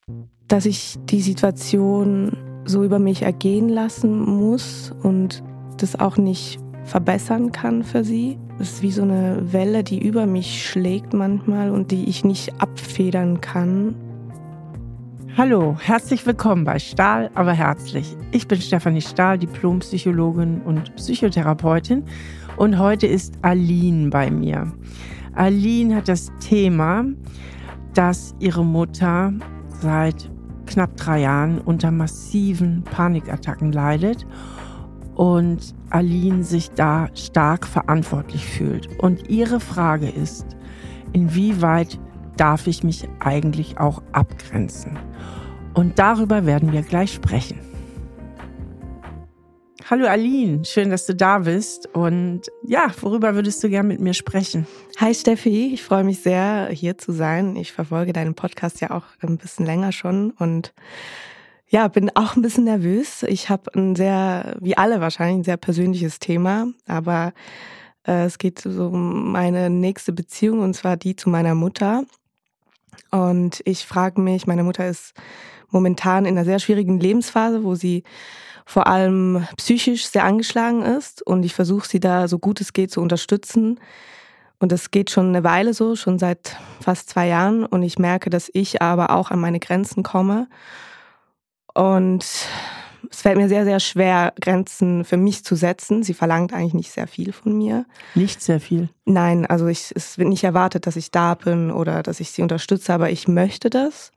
dass ich die Situation so über mich ergehen lassen muss und das auch nicht verbessern kann für sie. Es ist wie so eine Welle, die über mich schlägt manchmal und die ich nicht abfedern kann. Hallo, herzlich willkommen bei Stahl, aber herzlich. Ich bin Stefanie Stahl, Diplompsychologin und Psychotherapeutin und heute ist Aline bei mir. Aline hat das Thema, dass ihre Mutter seit knapp 3 Jahren unter massiven Panikattacken leidet und Aline sich da stark verantwortlich fühlt. Und ihre Frage ist, inwieweit darf ich mich eigentlich auch abgrenzen? Und darüber werden wir gleich sprechen. Hallo Aline, schön, dass du da bist. Und ja, worüber würdest du gerne mit mir sprechen? Hi Steffi, ich freue mich sehr, hier zu sein. Ich verfolge deinen Podcast ja auch ein bisschen länger schon und ja, bin auch ein bisschen nervös. Ich habe ein sehr, wie alle wahrscheinlich, ein sehr persönliches Thema, aber es geht so um meine nächste Beziehung und zwar die zu meiner Mutter. Und ich frage mich, meine Mutter ist momentan in einer sehr schwierigen Lebensphase, wo sie vor allem psychisch sehr angeschlagen ist und ich versuche sie da so gut es geht zu unterstützen. Und das geht schon eine Weile so, schon seit fast 2 Jahren und ich merke, dass ich aber auch an meine Grenzen komme. Und es fällt mir sehr, sehr schwer, Grenzen für mich zu setzen. Sie verlangt eigentlich nicht sehr viel von mir. Nicht sehr viel? Nein, also es wird nicht erwartet, dass ich da bin oder dass ich sie unterstütze, aber ich möchte das.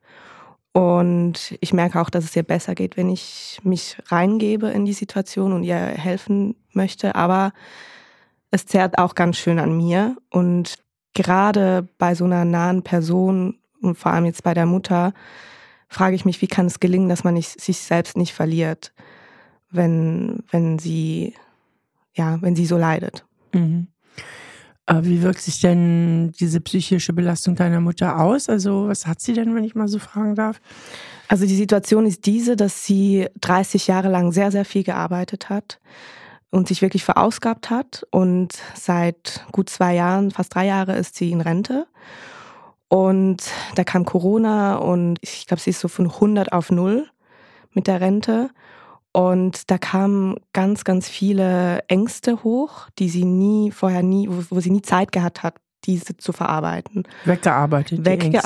Und ich merke auch, dass es ihr besser geht, wenn ich mich reingebe in die Situation und ihr helfen möchte. Aber es zerrt auch ganz schön an mir. Und gerade bei so einer nahen Person und vor allem jetzt bei der Mutter frage ich mich, wie kann es gelingen, dass man sich selbst nicht verliert, wenn sie so leidet. Mhm. Wie wirkt sich denn diese psychische Belastung deiner Mutter aus? Also was hat sie denn, wenn ich mal so fragen darf? Also die Situation ist diese, dass sie 30 Jahre lang sehr, sehr viel gearbeitet hat und sich wirklich verausgabt hat. Und seit gut 2 Jahren, fast 3 Jahre, ist sie in Rente. Und da kam Corona und ich glaube, sie ist so von 100 auf 0 mit der Rente. Und da kamen ganz, ganz viele Ängste hoch, die sie wo sie nie Zeit gehabt hat, diese zu verarbeiten. Weggearbeitet,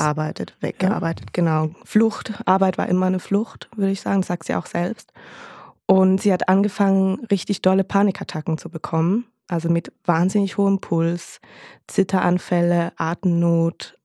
ja. Genau. Flucht, Arbeit war immer eine Flucht, würde ich sagen, das sagt sie auch selbst. Und sie hat angefangen, richtig dolle Panikattacken zu bekommen, also mit wahnsinnig hohem Puls, Zitteranfälle, Atemnot,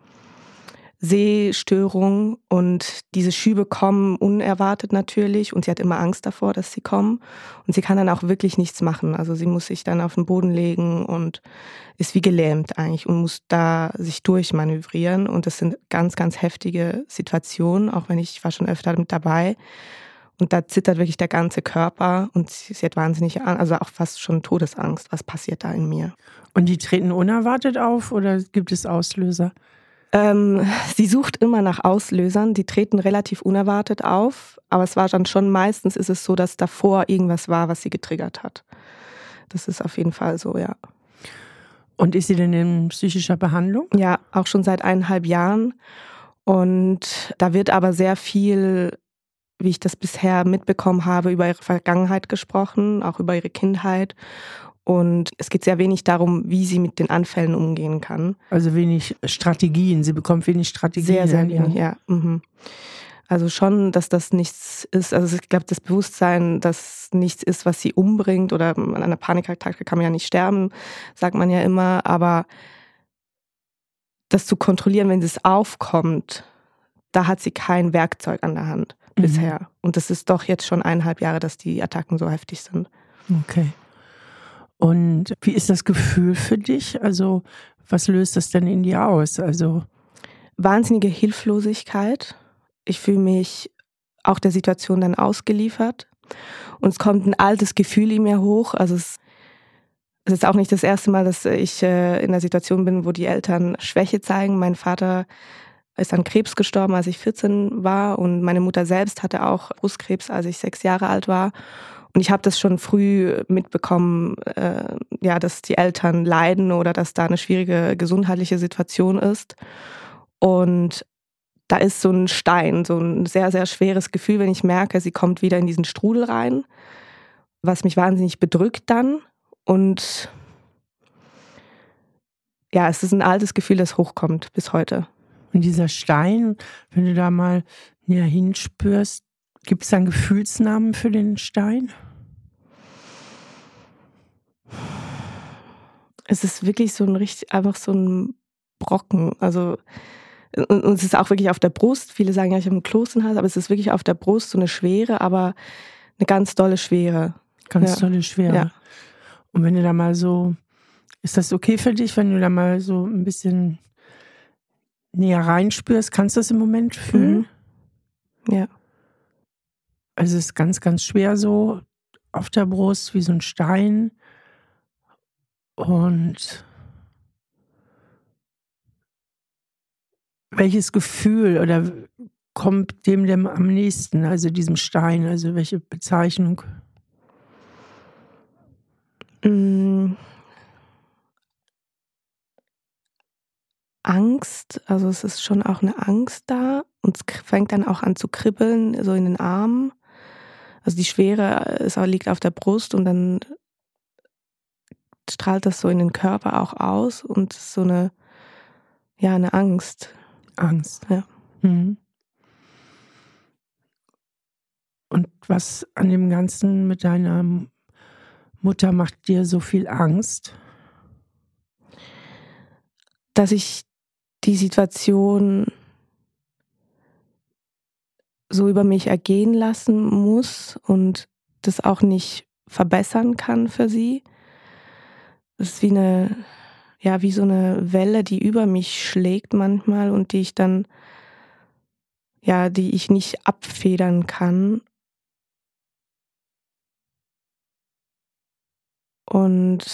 Sehstörung und diese Schübe kommen unerwartet natürlich und sie hat immer Angst davor, dass sie kommen und sie kann dann auch wirklich nichts machen. Also sie muss sich dann auf den Boden legen und ist wie gelähmt eigentlich und muss da sich durchmanövrieren und das sind ganz, ganz heftige Situationen, auch wenn ich war schon öfter mit dabei und da zittert wirklich der ganze Körper und sie hat wahnsinnig, also auch fast schon Todesangst, was passiert da in mir. Und die treten unerwartet auf oder gibt es Auslöser? Sie sucht immer nach Auslösern, die treten relativ unerwartet auf, aber es war dann schon meistens ist es so, dass davor irgendwas war, was sie getriggert hat. Das ist auf jeden Fall so, ja. Und ist sie denn in psychischer Behandlung? Ja, auch schon seit 1,5 Jahren und da wird aber sehr viel, wie ich das bisher mitbekommen habe, über ihre Vergangenheit gesprochen, auch über ihre Kindheit. Und es geht sehr wenig darum, wie sie mit den Anfällen umgehen kann. Also wenig Strategien, sie bekommt wenig Strategien. Sehr, sehr wenig, ja. Mhm. Also schon, dass das nichts ist, also ich glaube, das Bewusstsein, dass nichts ist, was sie umbringt oder an einer Panikattacke kann man ja nicht sterben, sagt man ja immer, aber das zu kontrollieren, wenn es aufkommt, da hat sie kein Werkzeug an der Hand bisher. Und das ist doch jetzt schon 1,5 Jahre, dass die Attacken so heftig sind. Okay. Und wie ist das Gefühl für dich? Also was löst das denn in dir aus? Also wahnsinnige Hilflosigkeit. Ich fühle mich auch der Situation dann ausgeliefert. Und es kommt ein altes Gefühl in mir hoch. Also es ist auch nicht das erste Mal, dass ich in einer Situation bin, wo die Eltern Schwäche zeigen. Mein Vater ist an Krebs gestorben, als ich 14 war. Und meine Mutter selbst hatte auch Brustkrebs, als ich 6 Jahre alt war. Und ich habe das schon früh mitbekommen, dass die Eltern leiden oder dass da eine schwierige gesundheitliche Situation ist. Und da ist so ein Stein, so ein sehr, sehr schweres Gefühl, wenn ich merke, sie kommt wieder in diesen Strudel rein, was mich wahnsinnig bedrückt dann. Und ja, es ist ein altes Gefühl, das hochkommt bis heute. Und dieser Stein, wenn du da mal näher hinspürst, gibt es da einen Gefühlsnamen für den Stein? Es ist wirklich so ein einfach so ein Brocken. Also, und es ist auch wirklich auf der Brust. Viele sagen ja, ich habe einen Kloß im Hals, aber es ist wirklich auf der Brust so eine Schwere, aber eine ganz dolle Schwere. Ganz tolle Schwere. Ja. Und wenn du da mal so, ist das okay für dich, wenn du da mal so ein bisschen näher reinspürst? Kannst du das im Moment fühlen? Ja. Also es ist ganz, ganz schwer so auf der Brust, wie so ein Stein. Und welches Gefühl oder kommt dem am nächsten, also diesem Stein, also welche Bezeichnung? Angst, also es ist schon auch eine Angst da und es fängt dann auch an zu kribbeln, so in den Armen. Also die Schwere liegt auf der Brust und dann strahlt das so in den Körper auch aus und so eine Angst. Angst. Ja. Mhm. Und was an dem Ganzen mit deiner Mutter macht dir so viel Angst? Dass ich die Situation so über mich ergehen lassen muss und das auch nicht verbessern kann für sie. Das ist wie so eine Welle, die über mich schlägt manchmal und die ich nicht abfedern kann. Und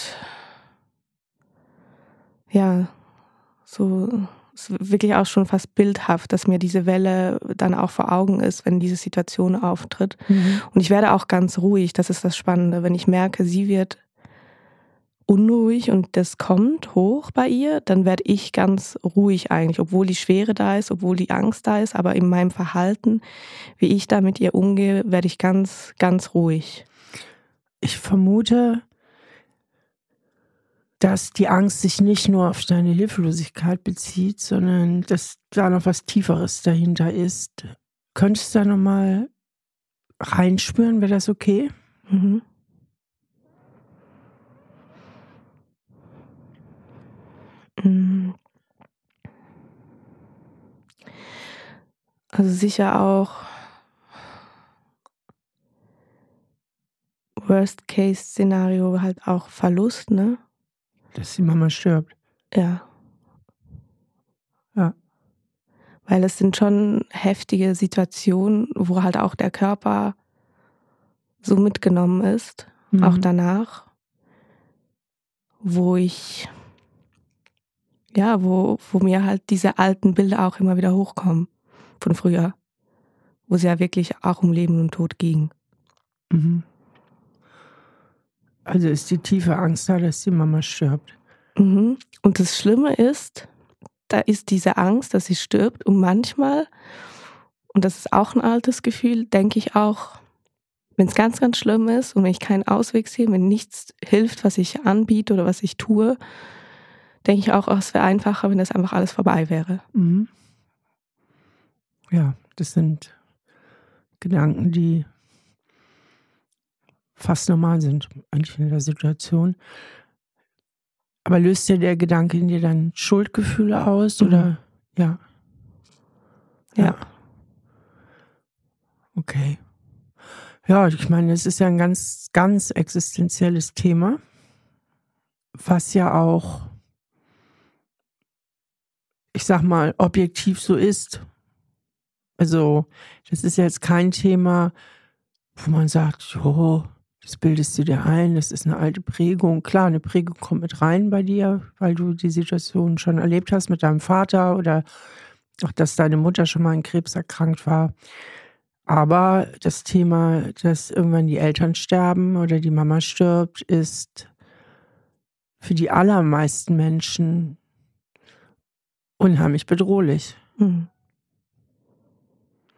ja, so ist wirklich auch schon fast bildhaft, dass mir diese Welle dann auch vor Augen ist, wenn diese Situation auftritt. Und ich werde auch ganz ruhig, das ist das Spannende. Wenn ich merke, sie wird unruhig und das kommt hoch bei ihr, dann werde ich ganz ruhig eigentlich, obwohl die Schwere da ist, obwohl die Angst da ist, aber in meinem Verhalten, wie ich da mit ihr umgehe, werde ich ganz, ganz ruhig. Ich vermute, dass die Angst sich nicht nur auf deine Hilflosigkeit bezieht, sondern dass da noch was Tieferes dahinter ist. Könntest du da nochmal reinspüren? Wäre das okay? Mhm. Also sicher auch Worst-Case-Szenario, halt auch Verlust, ne? Dass die Mama stirbt. Ja. Ja. Weil es sind schon heftige Situationen, wo halt auch der Körper so mitgenommen ist, auch danach, wo mir halt diese alten Bilder auch immer wieder hochkommen von früher, wo es ja wirklich auch um Leben und Tod ging. Mhm. Also ist die tiefe Angst da, dass die Mama stirbt. Mhm. Und das Schlimme ist, da ist diese Angst, dass sie stirbt und manchmal, und das ist auch ein altes Gefühl, denke ich auch, wenn es ganz, ganz schlimm ist und wenn ich keinen Ausweg sehe, wenn nichts hilft, was ich anbiete oder was ich tue, denke ich auch, es wäre einfacher, wenn das einfach alles vorbei wäre. Mhm. Ja, das sind Gedanken, die fast normal sind, eigentlich in der Situation. Aber löst dir der Gedanke in dir dann Schuldgefühle aus? Oder? Ja. Ja. Okay. Ja, ich meine, es ist ja ein ganz, ganz existenzielles Thema, was ja auch, ich sag mal, objektiv so ist. Also, das ist ja jetzt kein Thema, wo man sagt, jo, das bildest du dir ein, das ist eine alte Prägung. Klar, eine Prägung kommt mit rein bei dir, weil du die Situation schon erlebt hast mit deinem Vater oder auch, dass deine Mutter schon mal an Krebs erkrankt war. Aber das Thema, dass irgendwann die Eltern sterben oder die Mama stirbt, ist für die allermeisten Menschen unheimlich bedrohlich. Mhm.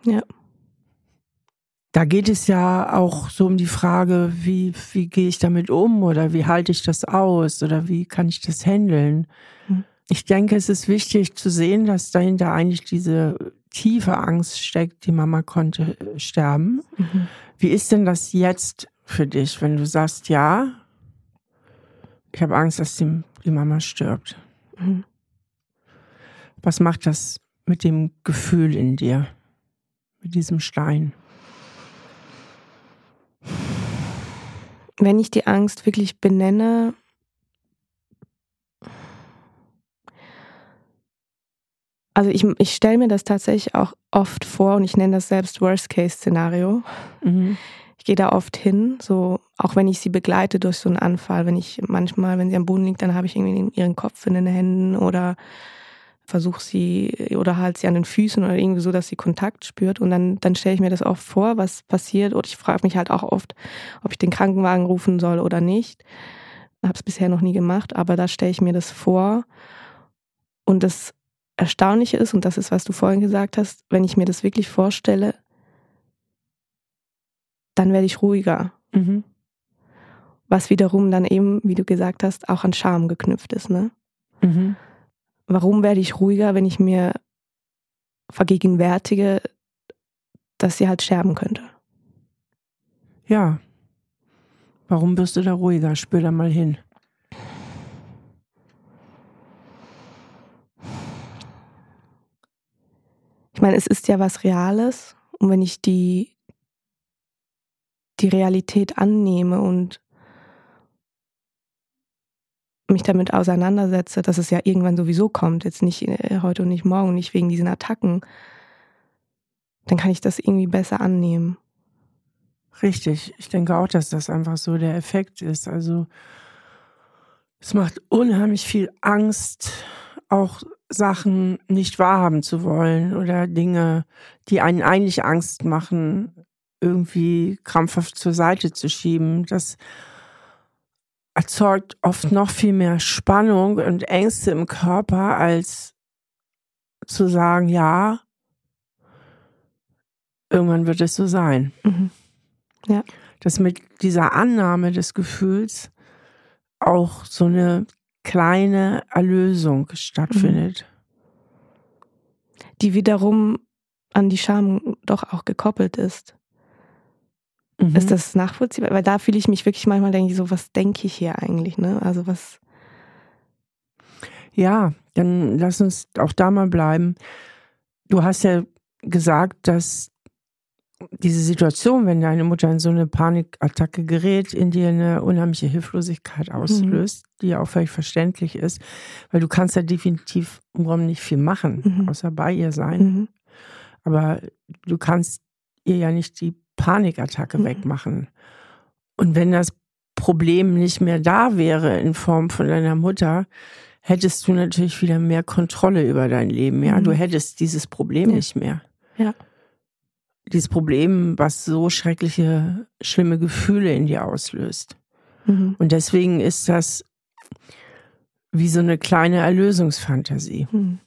Ja. Da geht es ja auch so um die Frage, wie gehe ich damit um oder wie halte ich das aus oder wie kann ich das handeln? Mhm. Ich denke, es ist wichtig zu sehen, dass dahinter eigentlich diese tiefe Angst steckt, die Mama konnte sterben. Mhm. Wie ist denn das jetzt für dich, wenn du sagst, ja, ich habe Angst, dass die Mama stirbt? Mhm. Was macht das mit dem Gefühl in dir, mit diesem Stein? Wenn ich die Angst wirklich benenne, also ich stelle mir das tatsächlich auch oft vor und ich nenne das selbst Worst-Case-Szenario. Mhm. Ich gehe da oft hin, so auch wenn ich sie begleite durch so einen Anfall, wenn sie am Boden liegt, dann habe ich irgendwie ihren Kopf in den Händen oder versuche sie oder halt sie an den Füßen oder irgendwie so, dass sie Kontakt spürt und dann stelle ich mir das oft vor, was passiert und ich frage mich halt auch oft, ob ich den Krankenwagen rufen soll oder nicht. Habe es bisher noch nie gemacht, aber da stelle ich mir das vor und das Erstaunliche ist, und das ist, was du vorhin gesagt hast, wenn ich mir das wirklich vorstelle, dann werde ich ruhiger. Mhm. Was wiederum dann eben, wie du gesagt hast, auch an Scham geknüpft ist. Ne? Mhm. Warum werde ich ruhiger, wenn ich mir vergegenwärtige, dass sie halt sterben könnte? Ja. Warum wirst du da ruhiger? Spür da mal hin. Ich meine, es ist ja was Reales und wenn ich die Realität annehme und mich damit auseinandersetze, dass es ja irgendwann sowieso kommt, jetzt nicht heute und nicht morgen, nicht wegen diesen Attacken, dann kann ich das irgendwie besser annehmen. Richtig. Ich denke auch, dass das einfach so der Effekt ist. Also es macht unheimlich viel Angst, auch Sachen nicht wahrhaben zu wollen oder Dinge, die einen eigentlich Angst machen, irgendwie krampfhaft zur Seite zu schieben. Das erzeugt oft noch viel mehr Spannung und Ängste im Körper, als zu sagen, ja, irgendwann wird es so sein. Mhm. Ja. Dass mit dieser Annahme des Gefühls auch so eine kleine Erlösung stattfindet. Die wiederum an die Scham doch auch gekoppelt ist. Mhm. Ist das nachvollziehbar? Weil da fühle ich mich wirklich manchmal, denke ich so, was denke ich hier eigentlich? Ne? Also was... Ja, dann lass uns auch da mal bleiben. Du hast ja gesagt, dass diese Situation, wenn deine Mutter in so eine Panikattacke gerät, in dir eine unheimliche Hilflosigkeit auslöst, die ja auch völlig verständlich ist, weil du kannst ja definitiv im Grunde nicht viel machen, außer bei ihr sein. Aber du kannst ihr ja nicht die Panikattacke wegmachen. Und wenn das Problem nicht mehr da wäre in Form von deiner Mutter, hättest du natürlich wieder mehr Kontrolle über dein Leben. Ja, du hättest dieses Problem nicht mehr. Ja. Dieses Problem, was so schreckliche, schlimme Gefühle in dir auslöst. Und deswegen ist das wie so eine kleine Erlösungsfantasie.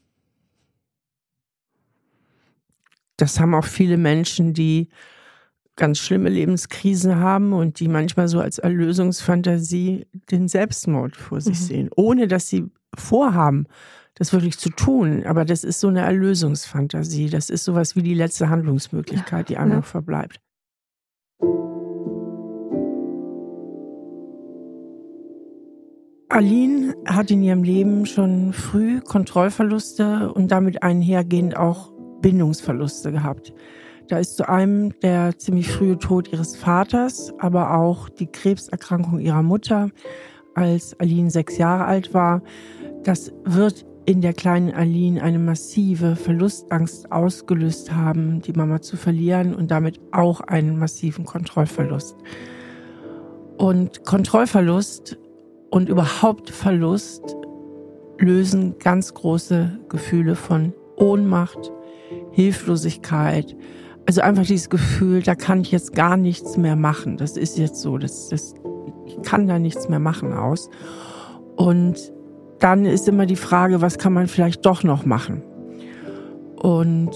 Das haben auch viele Menschen, die ganz schlimme Lebenskrisen haben und die manchmal so als Erlösungsfantasie den Selbstmord vor sich sehen, ohne dass sie vorhaben, das wirklich zu tun. Aber das ist so eine Erlösungsfantasie. Das ist sowas wie die letzte Handlungsmöglichkeit, die einem noch verbleibt. Aline hat in ihrem Leben schon früh Kontrollverluste und damit einhergehend auch Bindungsverluste gehabt. Da ist zu einem der ziemlich frühe Tod ihres Vaters, aber auch die Krebserkrankung ihrer Mutter, als Aline 6 Jahre alt war. Das wird in der kleinen Aline eine massive Verlustangst ausgelöst haben, die Mama zu verlieren und damit auch einen massiven Kontrollverlust. Und Kontrollverlust und überhaupt Verlust lösen ganz große Gefühle von Ohnmacht, Hilflosigkeit. Also einfach dieses Gefühl, da kann ich jetzt gar nichts mehr machen. Das ist jetzt so, ich kann da nichts mehr machen aus. Und dann ist immer die Frage, was kann man vielleicht doch noch machen? Und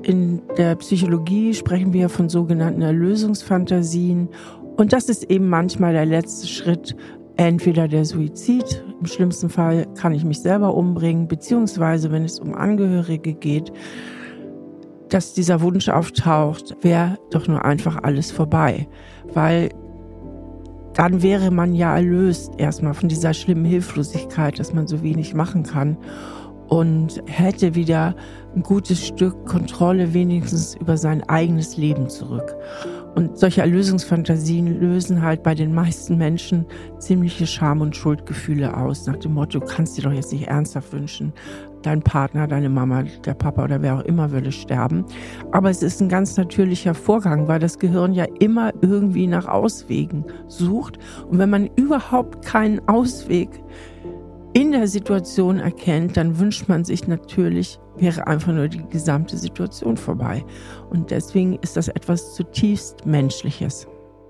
In der Psychologie sprechen wir von sogenannten Erlösungsfantasien. Und das ist eben manchmal der letzte Schritt, entweder der Suizid, im schlimmsten Fall kann ich mich selber umbringen, beziehungsweise wenn es um Angehörige geht, dass dieser Wunsch auftaucht, wäre doch nur einfach alles vorbei. Weil dann wäre man ja erlöst erstmal von dieser schlimmen Hilflosigkeit, dass man so wenig machen kann und hätte wieder ein gutes Stück Kontrolle wenigstens über sein eigenes Leben zurück. Und solche Erlösungsfantasien lösen halt bei den meisten Menschen ziemliche Scham- und Schuldgefühle aus, nach dem Motto, du kannst dir doch jetzt nicht ernsthaft wünschen, dein Partner, deine Mama, der Papa oder wer auch immer würde sterben. Aber es ist ein ganz natürlicher Vorgang, weil das Gehirn ja immer irgendwie nach Auswegen sucht. Und wenn man überhaupt keinen Ausweg in der Situation erkennt, dann wünscht man sich natürlich, wäre einfach nur die gesamte Situation vorbei. Und deswegen ist das etwas zutiefst Menschliches.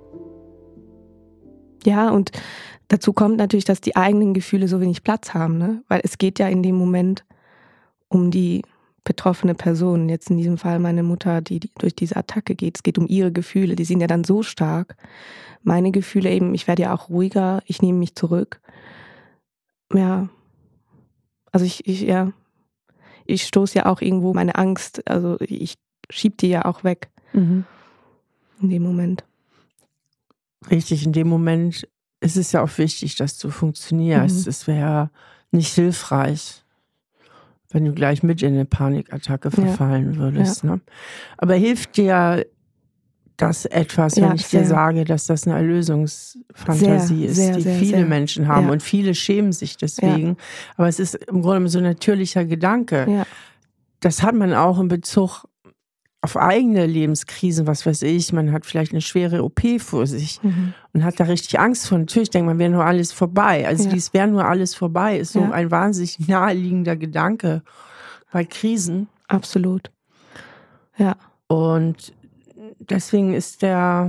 Ja, und dazu kommt natürlich, dass die eigenen Gefühle so wenig Platz haben, ne? Weil es geht ja in dem Moment um die betroffene Person. Jetzt in diesem Fall meine Mutter, die durch diese Attacke geht. Es geht um ihre Gefühle, die sind ja dann so stark. Meine Gefühle eben, ich werde ja auch ruhiger, ich nehme mich zurück. Ja, also ich stoße ja auch irgendwo meine Angst, also ich schieb die ja auch weg in dem Moment. Richtig, in dem Moment ist es ja auch wichtig, dass du funktionierst. Es wäre nicht hilfreich, wenn du gleich mit in eine Panikattacke verfallen würdest. Ja. Ne? Aber hilft dir das etwas, wenn ich dir sage, dass das eine Erlösungsfantasie ist, die viele Menschen haben und viele schämen sich deswegen. Ja. Aber es ist im Grunde so ein natürlicher Gedanke. Ja. Das hat man auch in Bezug auf eigene Lebenskrisen, was weiß ich. Man hat vielleicht eine schwere OP vor sich und hat da richtig Angst vor. Natürlich denkt man, wäre nur alles vorbei. Also dies wäre nur alles vorbei, ist so ein wahnsinnig naheliegender Gedanke bei Krisen. Absolut. Ja. Und deswegen ist der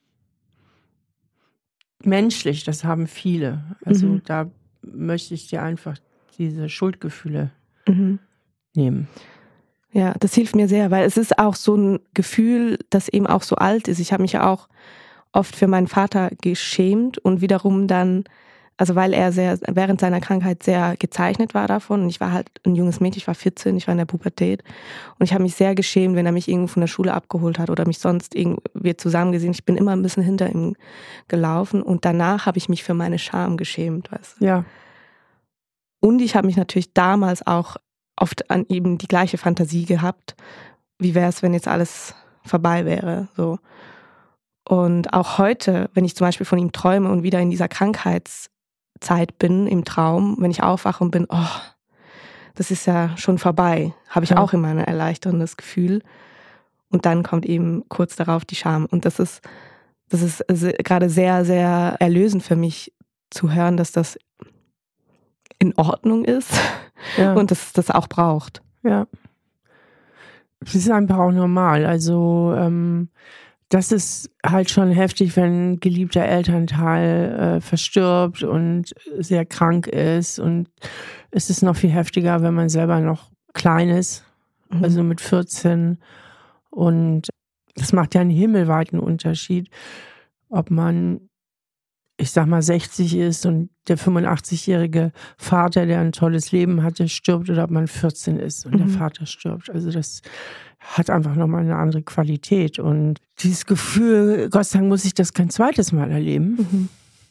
menschlich, das haben viele. Also da möchte ich dir einfach diese Schuldgefühle nehmen. Ja, das hilft mir sehr, weil es ist auch so ein Gefühl, das eben auch so alt ist. Ich habe mich auch oft für meinen Vater geschämt und wiederum dann, also weil er während seiner Krankheit sehr gezeichnet war davon und ich war halt ein junges Mädchen, ich war 14, ich war in der Pubertät und ich habe mich sehr geschämt, wenn er mich irgendwo von der Schule abgeholt hat oder mich sonst wir zusammen gesehen. Ich bin immer ein bisschen hinter ihm gelaufen und danach habe ich mich für meine Scham geschämt, weißt du? Ja. Und ich habe mich natürlich damals auch oft an eben die gleiche Fantasie gehabt. Wie wäre es, wenn jetzt alles vorbei wäre? So. Und auch heute, wenn ich zum Beispiel von ihm träume und wieder in dieser Krankheitszeit bin, im Traum, wenn ich aufwache und bin, oh, das ist ja schon vorbei, habe ich auch immer ein erleichterndes Gefühl. Und dann kommt eben kurz darauf die Scham. Und das ist gerade sehr, sehr erlösend für mich zu hören, dass das in Ordnung ist und dass es das auch braucht. Ja. Das ist einfach auch normal. Also das ist halt schon heftig, wenn ein geliebter Elternteil verstirbt und sehr krank ist. Und es ist noch viel heftiger, wenn man selber noch klein ist, also mit 14. Und das macht ja einen himmelweiten Unterschied, ob man, ich sag mal, 60 ist und der 85-jährige Vater, der ein tolles Leben hatte, stirbt oder ob man 14 ist und der Vater stirbt. Also das hat einfach nochmal eine andere Qualität. Und dieses Gefühl, Gott sei Dank muss ich das kein zweites Mal erleben,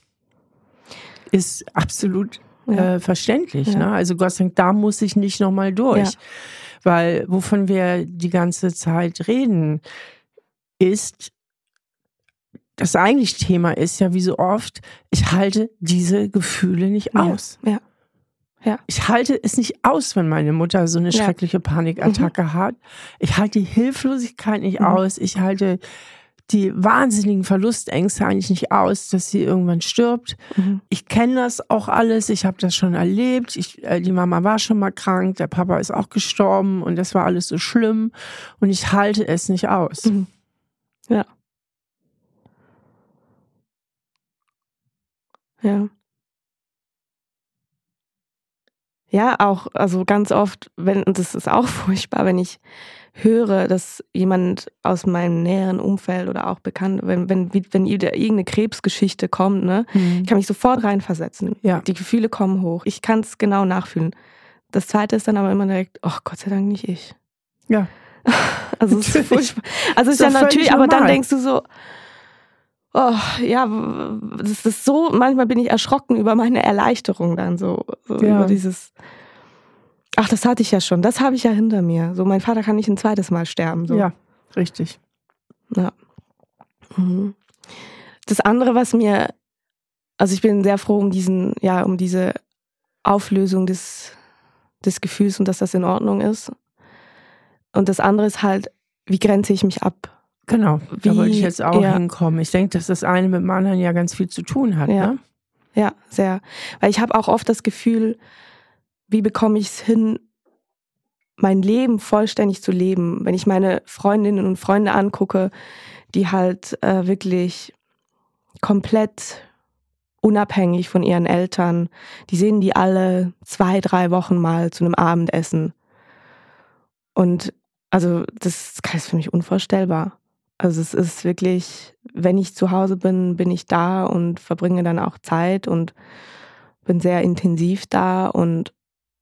ist absolut verständlich. Ja. Ne? Also Gott sei Dank, da muss ich nicht nochmal durch. Ja. Weil wovon wir die ganze Zeit reden, ist, das eigentliche Thema ist ja, wie so oft, ich halte diese Gefühle nicht aus. Ja. Ja. Ich halte es nicht aus, wenn meine Mutter so eine schreckliche Panikattacke hat. Ich halte die Hilflosigkeit nicht aus. Ich halte die wahnsinnigen Verlustängste eigentlich nicht aus, dass sie irgendwann stirbt. Ich kenne das auch alles. Ich habe das schon erlebt. Die Mama war schon mal krank. Der Papa ist auch gestorben. Und das war alles so schlimm. Und ich halte es nicht aus. Ja. Ja. Ja, auch, also ganz oft, und das ist auch furchtbar, wenn ich höre, dass jemand aus meinem näheren Umfeld oder auch bekannt, wenn wieder irgendeine Krebsgeschichte kommt, ne, ich kann mich sofort reinversetzen. Ja. Die Gefühle kommen hoch. Ich kann es genau nachfühlen. Das Zweite ist dann aber immer direkt, oh Gott sei Dank nicht ich. Ja. Also es ist furchtbar. Also es ist ja natürlich, aber dann denkst du so, oh, ja, das ist so, manchmal bin ich erschrocken über meine Erleichterung dann so über dieses, ach, das hatte ich ja schon, das habe ich ja hinter mir. So, mein Vater kann nicht ein zweites Mal sterben. So. Ja, richtig. Ja. Mhm. Das andere, also ich bin sehr froh um diese Auflösung des Gefühls und dass das in Ordnung ist. Und das andere ist halt, wie grenze ich mich ab? Genau, da wollte ich jetzt auch hinkommen. Ich denke, dass das eine mit dem anderen ja ganz viel zu tun hat. Ja, ne? Ja, sehr. Weil ich habe auch oft das Gefühl, wie bekomme ich es hin, mein Leben vollständig zu leben? Wenn ich meine Freundinnen und Freunde angucke, die halt wirklich komplett unabhängig von ihren Eltern, die sehen die alle 2-3 Wochen mal zu einem Abendessen. Und also das ist für mich unvorstellbar. Also es ist wirklich, wenn ich zu Hause bin, bin ich da und verbringe dann auch Zeit und bin sehr intensiv da und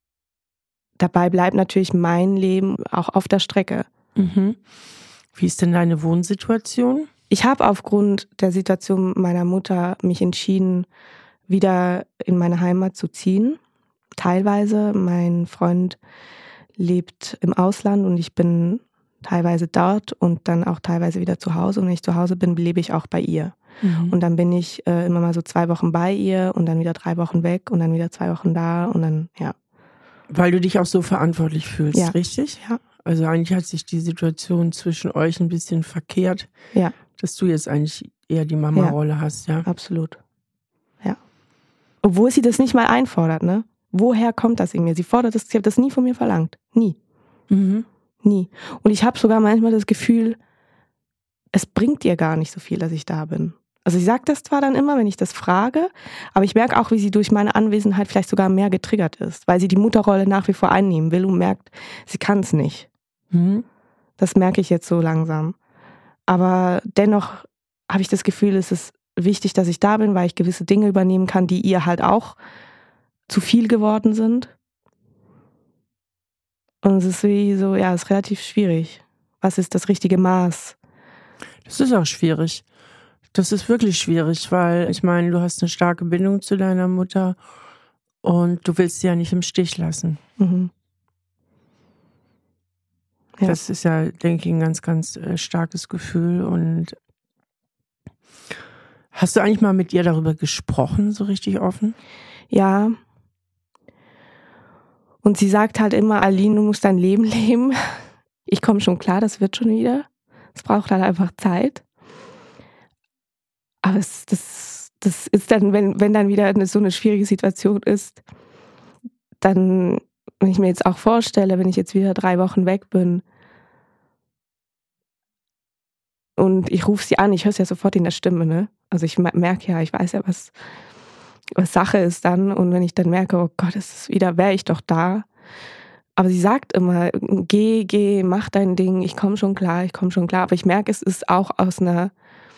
dabei bleibt natürlich mein Leben auch auf der Strecke. Mhm. Wie ist denn deine Wohnsituation? Ich habe aufgrund der Situation meiner Mutter mich entschieden, wieder in meine Heimat zu ziehen. Teilweise, mein Freund lebt im Ausland und ich bin teilweise dort und dann auch teilweise wieder zu Hause. Und wenn ich zu Hause bin, lebe ich auch bei ihr. Mhm. Und dann bin ich immer mal so 2 Wochen bei ihr und dann wieder 3 Wochen weg und dann wieder 2 Wochen da und dann, ja. Weil du dich auch so verantwortlich fühlst, ja. Richtig? Ja. Also eigentlich hat sich die Situation zwischen euch ein bisschen verkehrt, dass du jetzt eigentlich eher die Mama-Rolle hast, ja? Absolut. Ja. Obwohl sie das nicht mal einfordert, ne? Woher kommt das in mir? Sie hat das nie von mir verlangt. Nie. Mhm. Nie. Und ich habe sogar manchmal das Gefühl, es bringt ihr gar nicht so viel, dass ich da bin. Also sie sagt das zwar dann immer, wenn ich das frage, aber ich merke auch, wie sie durch meine Anwesenheit vielleicht sogar mehr getriggert ist, weil sie die Mutterrolle nach wie vor einnehmen will und merkt, sie kann es nicht. Mhm. Das merke ich jetzt so langsam. Aber dennoch habe ich das Gefühl, es ist wichtig, dass ich da bin, weil ich gewisse Dinge übernehmen kann, die ihr halt auch zu viel geworden sind. Und es ist wie so, ja, es ist relativ schwierig. Was ist das richtige Maß? Das ist auch schwierig. Das ist wirklich schwierig, weil ich meine, du hast eine starke Bindung zu deiner Mutter und du willst sie ja nicht im Stich lassen. Mhm. Ja. Das ist ja, denke ich, ein ganz, ganz starkes Gefühl. Und hast du eigentlich mal mit ihr darüber gesprochen, so richtig offen? Ja. Und sie sagt halt immer, Aline, du musst dein Leben leben. Ich komme schon klar, das wird schon wieder. Es braucht halt einfach Zeit. Aber das ist dann, wenn dann wieder so eine schwierige Situation ist, dann, wenn ich mir jetzt auch vorstelle, wenn ich jetzt wieder 3 Wochen weg bin und ich rufe sie an, ich höre es ja sofort in der Stimme, ne? Also ich merke ja, ich weiß ja, was Sache ist dann. Und wenn ich dann merke, oh Gott, es ist wieder, wäre ich doch da. Aber sie sagt immer, geh, mach dein Ding, ich komme schon klar. Aber ich merke, es ist auch aus einer,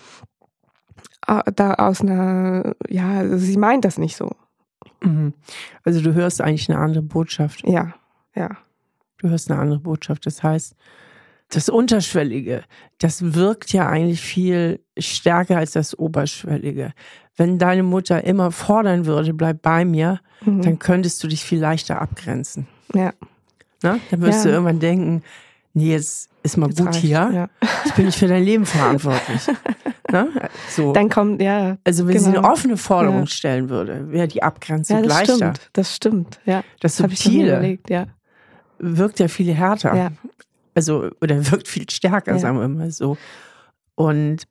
ja, also sie meint das nicht so. Mhm. Also du hörst eigentlich eine andere Botschaft. Ja. Du hörst eine andere Botschaft. Das heißt, das Unterschwellige, das wirkt ja eigentlich viel stärker als das Oberschwellige. Wenn deine Mutter immer fordern würde, bleib bei mir, dann könntest du dich viel leichter abgrenzen. Ja. Na? Dann wirst du irgendwann denken, nee, jetzt ist mal gut hier. Ja. Jetzt bin ich für dein Leben verantwortlich. Na? So. Dann kommt, Also wenn sie eine offene Forderung stellen würde, wäre die Abgrenzung das leichter. Das stimmt, ja. Das habe ich mir überlegt, wirkt ja viel härter. Ja. Also, oder wirkt viel stärker, sagen wir mal so. Und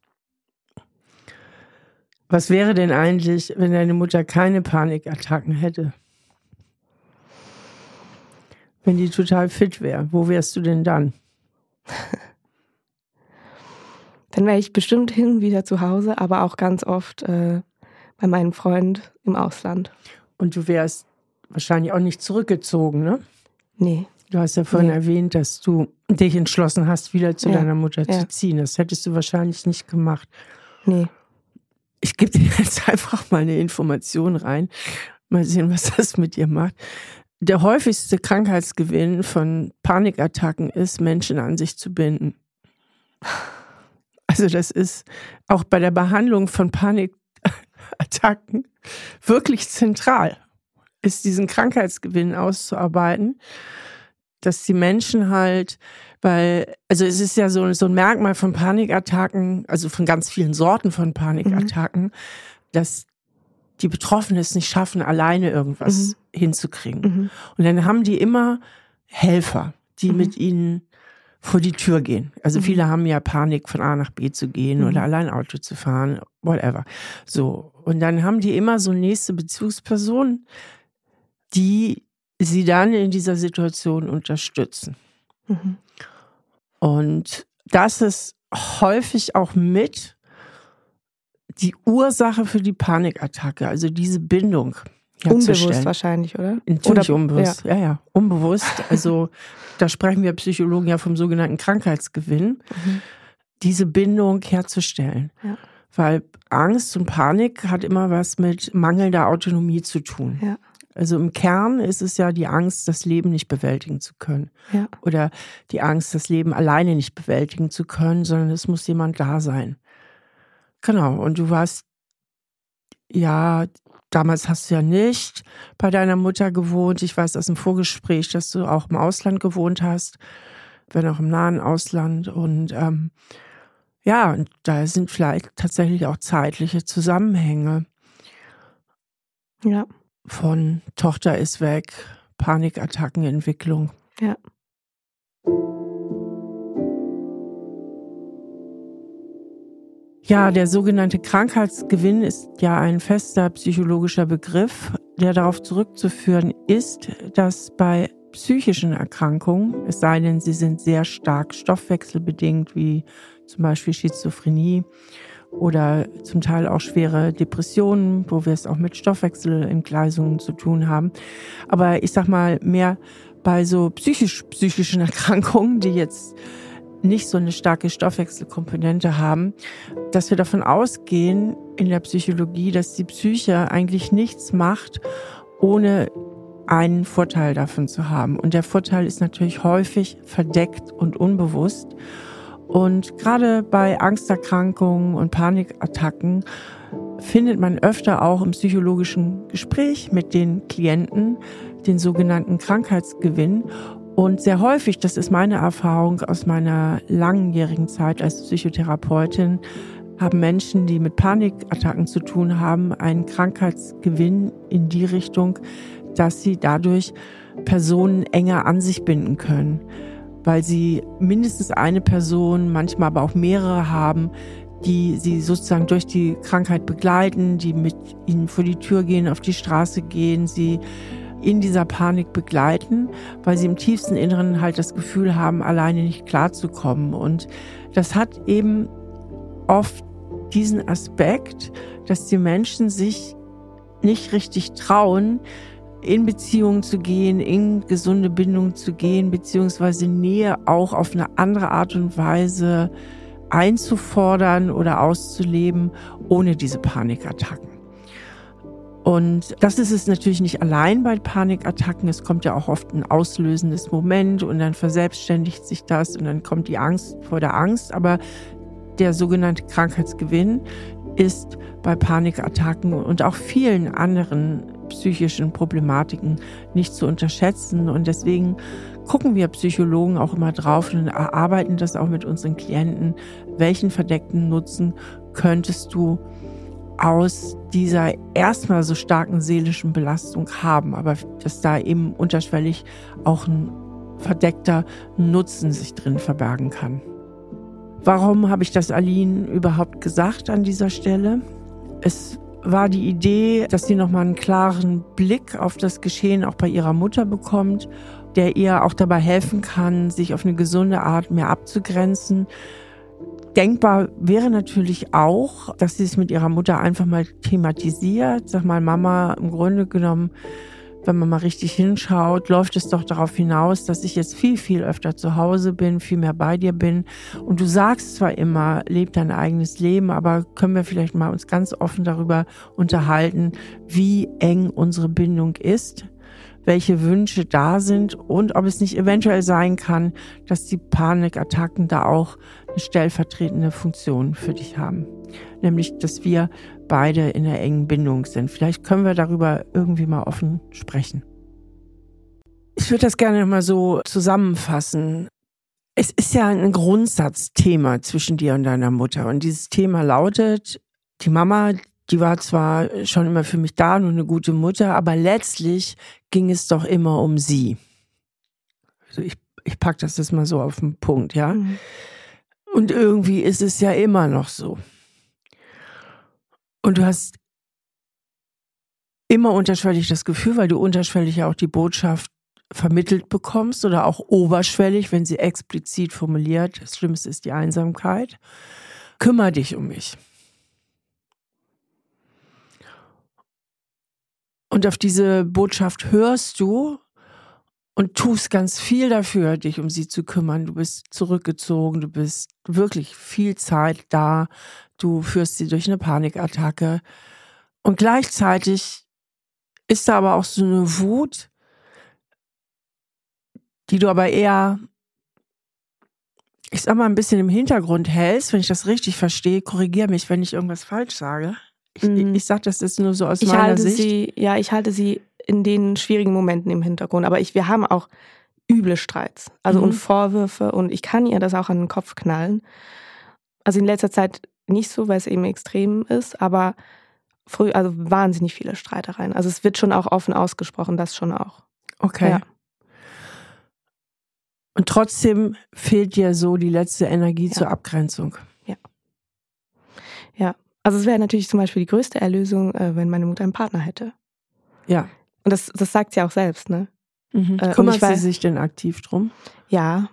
was wäre denn eigentlich, wenn deine Mutter keine Panikattacken hätte? Wenn die total fit wäre, wo wärst du denn dann? Dann wäre ich bestimmt hin und wieder zu Hause, aber auch ganz oft bei meinem Freund im Ausland. Und du wärst wahrscheinlich auch nicht zurückgezogen, ne? Nee. Du hast ja vorhin erwähnt, dass du dich entschlossen hast, wieder zu deiner Mutter zu ziehen. Das hättest du wahrscheinlich nicht gemacht. Nee. Ich gebe dir jetzt einfach mal eine Information rein. Mal sehen, was das mit dir macht. Der häufigste Krankheitsgewinn von Panikattacken ist, Menschen an sich zu binden. Also das ist auch bei der Behandlung von Panikattacken wirklich zentral, ist diesen Krankheitsgewinn auszuarbeiten, dass die Menschen halt, also es ist ja so ein Merkmal von Panikattacken, also von ganz vielen Sorten von Panikattacken, dass die Betroffenen es nicht schaffen, alleine irgendwas hinzukriegen. Und dann haben die immer Helfer, die mit ihnen vor die Tür gehen. Also viele haben ja Panik, von A nach B zu gehen oder allein Auto zu fahren, whatever. So. Und dann haben die immer so eine nächste Bezugsperson, die sie dann in dieser Situation unterstützen. Und das ist häufig auch mit die Ursache für die Panikattacke, also diese Bindung herzustellen. Unbewusst wahrscheinlich, oder? Natürlich unbewusst, ja, unbewusst. Also da sprechen wir Psychologen ja vom sogenannten Krankheitsgewinn, diese Bindung herzustellen. Ja. Weil Angst und Panik hat immer was mit mangelnder Autonomie zu tun. Ja. Also im Kern ist es ja die Angst, das Leben nicht bewältigen zu können. Ja. Oder die Angst, das Leben alleine nicht bewältigen zu können, sondern es muss jemand da sein. Genau, und du warst, damals hast du ja nicht bei deiner Mutter gewohnt. Ich weiß aus dem Vorgespräch, dass du auch im Ausland gewohnt hast, wenn auch im nahen Ausland. Und und da sind vielleicht tatsächlich auch zeitliche Zusammenhänge. Ja. Von Tochter ist weg, Panikattackenentwicklung. Ja. Ja, der sogenannte Krankheitsgewinn ist ja ein fester psychologischer Begriff, der darauf zurückzuführen ist, dass bei psychischen Erkrankungen, es sei denn, sie sind sehr stark stoffwechselbedingt, wie zum Beispiel Schizophrenie oder zum Teil auch schwere Depressionen, wo wir es auch mit Stoffwechselentgleisungen zu tun haben. Aber ich sag mal, mehr bei so psychischen Erkrankungen, die jetzt nicht so eine starke Stoffwechselkomponente haben, dass wir davon ausgehen in der Psychologie, dass die Psyche eigentlich nichts macht, ohne einen Vorteil davon zu haben. Und der Vorteil ist natürlich häufig verdeckt und unbewusst. Und gerade bei Angsterkrankungen und Panikattacken findet man öfter auch im psychologischen Gespräch mit den Klienten den sogenannten Krankheitsgewinn. Und sehr häufig, das ist meine Erfahrung aus meiner langjährigen Zeit als Psychotherapeutin, haben Menschen, die mit Panikattacken zu tun haben, einen Krankheitsgewinn in die Richtung, dass sie dadurch Personen enger an sich binden können, weil sie mindestens eine Person, manchmal aber auch mehrere haben, die sie sozusagen durch die Krankheit begleiten, die mit ihnen vor die Tür gehen, auf die Straße gehen, sie in dieser Panik begleiten, weil sie im tiefsten Inneren halt das Gefühl haben, alleine nicht klarzukommen. Und das hat eben oft diesen Aspekt, dass die Menschen sich nicht richtig trauen, in Beziehungen zu gehen, in gesunde Bindungen zu gehen, beziehungsweise Nähe auch auf eine andere Art und Weise einzufordern oder auszuleben, ohne diese Panikattacken. Und das ist es natürlich nicht allein bei Panikattacken. Es kommt ja auch oft ein auslösendes Moment und dann verselbstständigt sich das und dann kommt die Angst vor der Angst. Aber der sogenannte Krankheitsgewinn ist bei Panikattacken und auch vielen anderen psychischen Problematiken nicht zu unterschätzen. Und deswegen gucken wir Psychologen auch immer drauf und erarbeiten das auch mit unseren Klienten. Welchen verdeckten Nutzen könntest du aus dieser erstmal so starken seelischen Belastung haben, aber dass da eben unterschwellig auch ein verdeckter Nutzen sich drin verbergen kann. Warum habe ich das Aline überhaupt gesagt an dieser Stelle? Es war die Idee, dass sie nochmal einen klaren Blick auf das Geschehen auch bei ihrer Mutter bekommt, der ihr auch dabei helfen kann, sich auf eine gesunde Art mehr abzugrenzen. Denkbar wäre natürlich auch, dass sie es mit ihrer Mutter einfach mal thematisiert. Sag mal, Mama, im Grunde genommen wenn man mal richtig hinschaut, läuft es doch darauf hinaus, dass ich jetzt viel, viel öfter zu Hause bin, viel mehr bei dir bin. Und du sagst zwar immer, leb dein eigenes Leben, aber können wir vielleicht mal uns ganz offen darüber unterhalten, wie eng unsere Bindung ist, welche Wünsche da sind und ob es nicht eventuell sein kann, dass die Panikattacken da auch eine stellvertretende Funktion für dich haben. Nämlich, dass wir beide in einer engen Bindung sind. Vielleicht können wir darüber irgendwie mal offen sprechen. Ich würde das gerne mal so zusammenfassen. Es ist ja ein Grundsatzthema zwischen dir und deiner Mutter. Und dieses Thema lautet, die Mama, die war zwar schon immer für mich da und eine gute Mutter, aber letztlich ging es doch immer um sie. Also ich packe das jetzt mal so auf den Punkt, ja. Mhm. Und irgendwie ist es ja immer noch so. Und du hast immer unterschwellig das Gefühl, weil du unterschwellig ja auch die Botschaft vermittelt bekommst oder auch oberschwellig, wenn sie explizit formuliert, das Schlimmste ist die Einsamkeit, kümmere dich um mich. Und auf diese Botschaft hörst du und tust ganz viel dafür, dich um sie zu kümmern. Du bist zurückgezogen, du bist wirklich viel Zeit da, du führst sie durch eine Panikattacke. Und gleichzeitig ist da aber auch so eine Wut, die du aber eher, ich sag mal, ein bisschen im Hintergrund hältst, wenn ich das richtig verstehe. Korrigiere mich, wenn ich irgendwas falsch sage. Ich sage das jetzt nur so aus meiner Sicht. Ich halte sie in den schwierigen Momenten im Hintergrund. Aber wir haben auch üble Streits. Also und Vorwürfe. Und ich kann ihr das auch an den Kopf knallen. Also in letzter Zeit nicht so, weil es eben extrem ist. Aber früher, also wahnsinnig viele Streitereien. Also es wird schon auch offen ausgesprochen, das schon auch. Okay. Ja. Und trotzdem fehlt dir so die letzte Energie zur Abgrenzung. Ja. Ja. Also es wäre natürlich zum Beispiel die größte Erlösung, wenn meine Mutter einen Partner hätte. Ja. Und das sagt sie auch selbst, ne? Kümmert sie sich denn aktiv drum? Ja.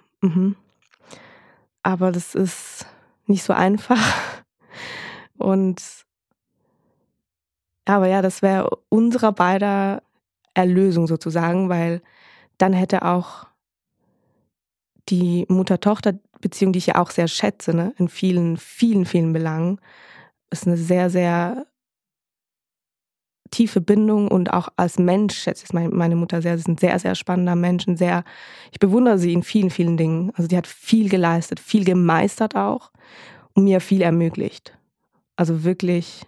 Aber das ist nicht so einfach. Aber ja, das wäre unserer beider Erlösung sozusagen, weil dann hätte auch die Mutter-Tochter-Beziehung, die ich ja auch sehr schätze, ne, in vielen, vielen, vielen Belangen, ist eine sehr, sehr tiefe Bindung und auch als Mensch schätze ich meine Mutter sehr. Sie ist ein sehr, sehr spannender Mensch. Ich bewundere sie in vielen, vielen Dingen. Also die hat viel geleistet, viel gemeistert auch und mir viel ermöglicht. Also wirklich,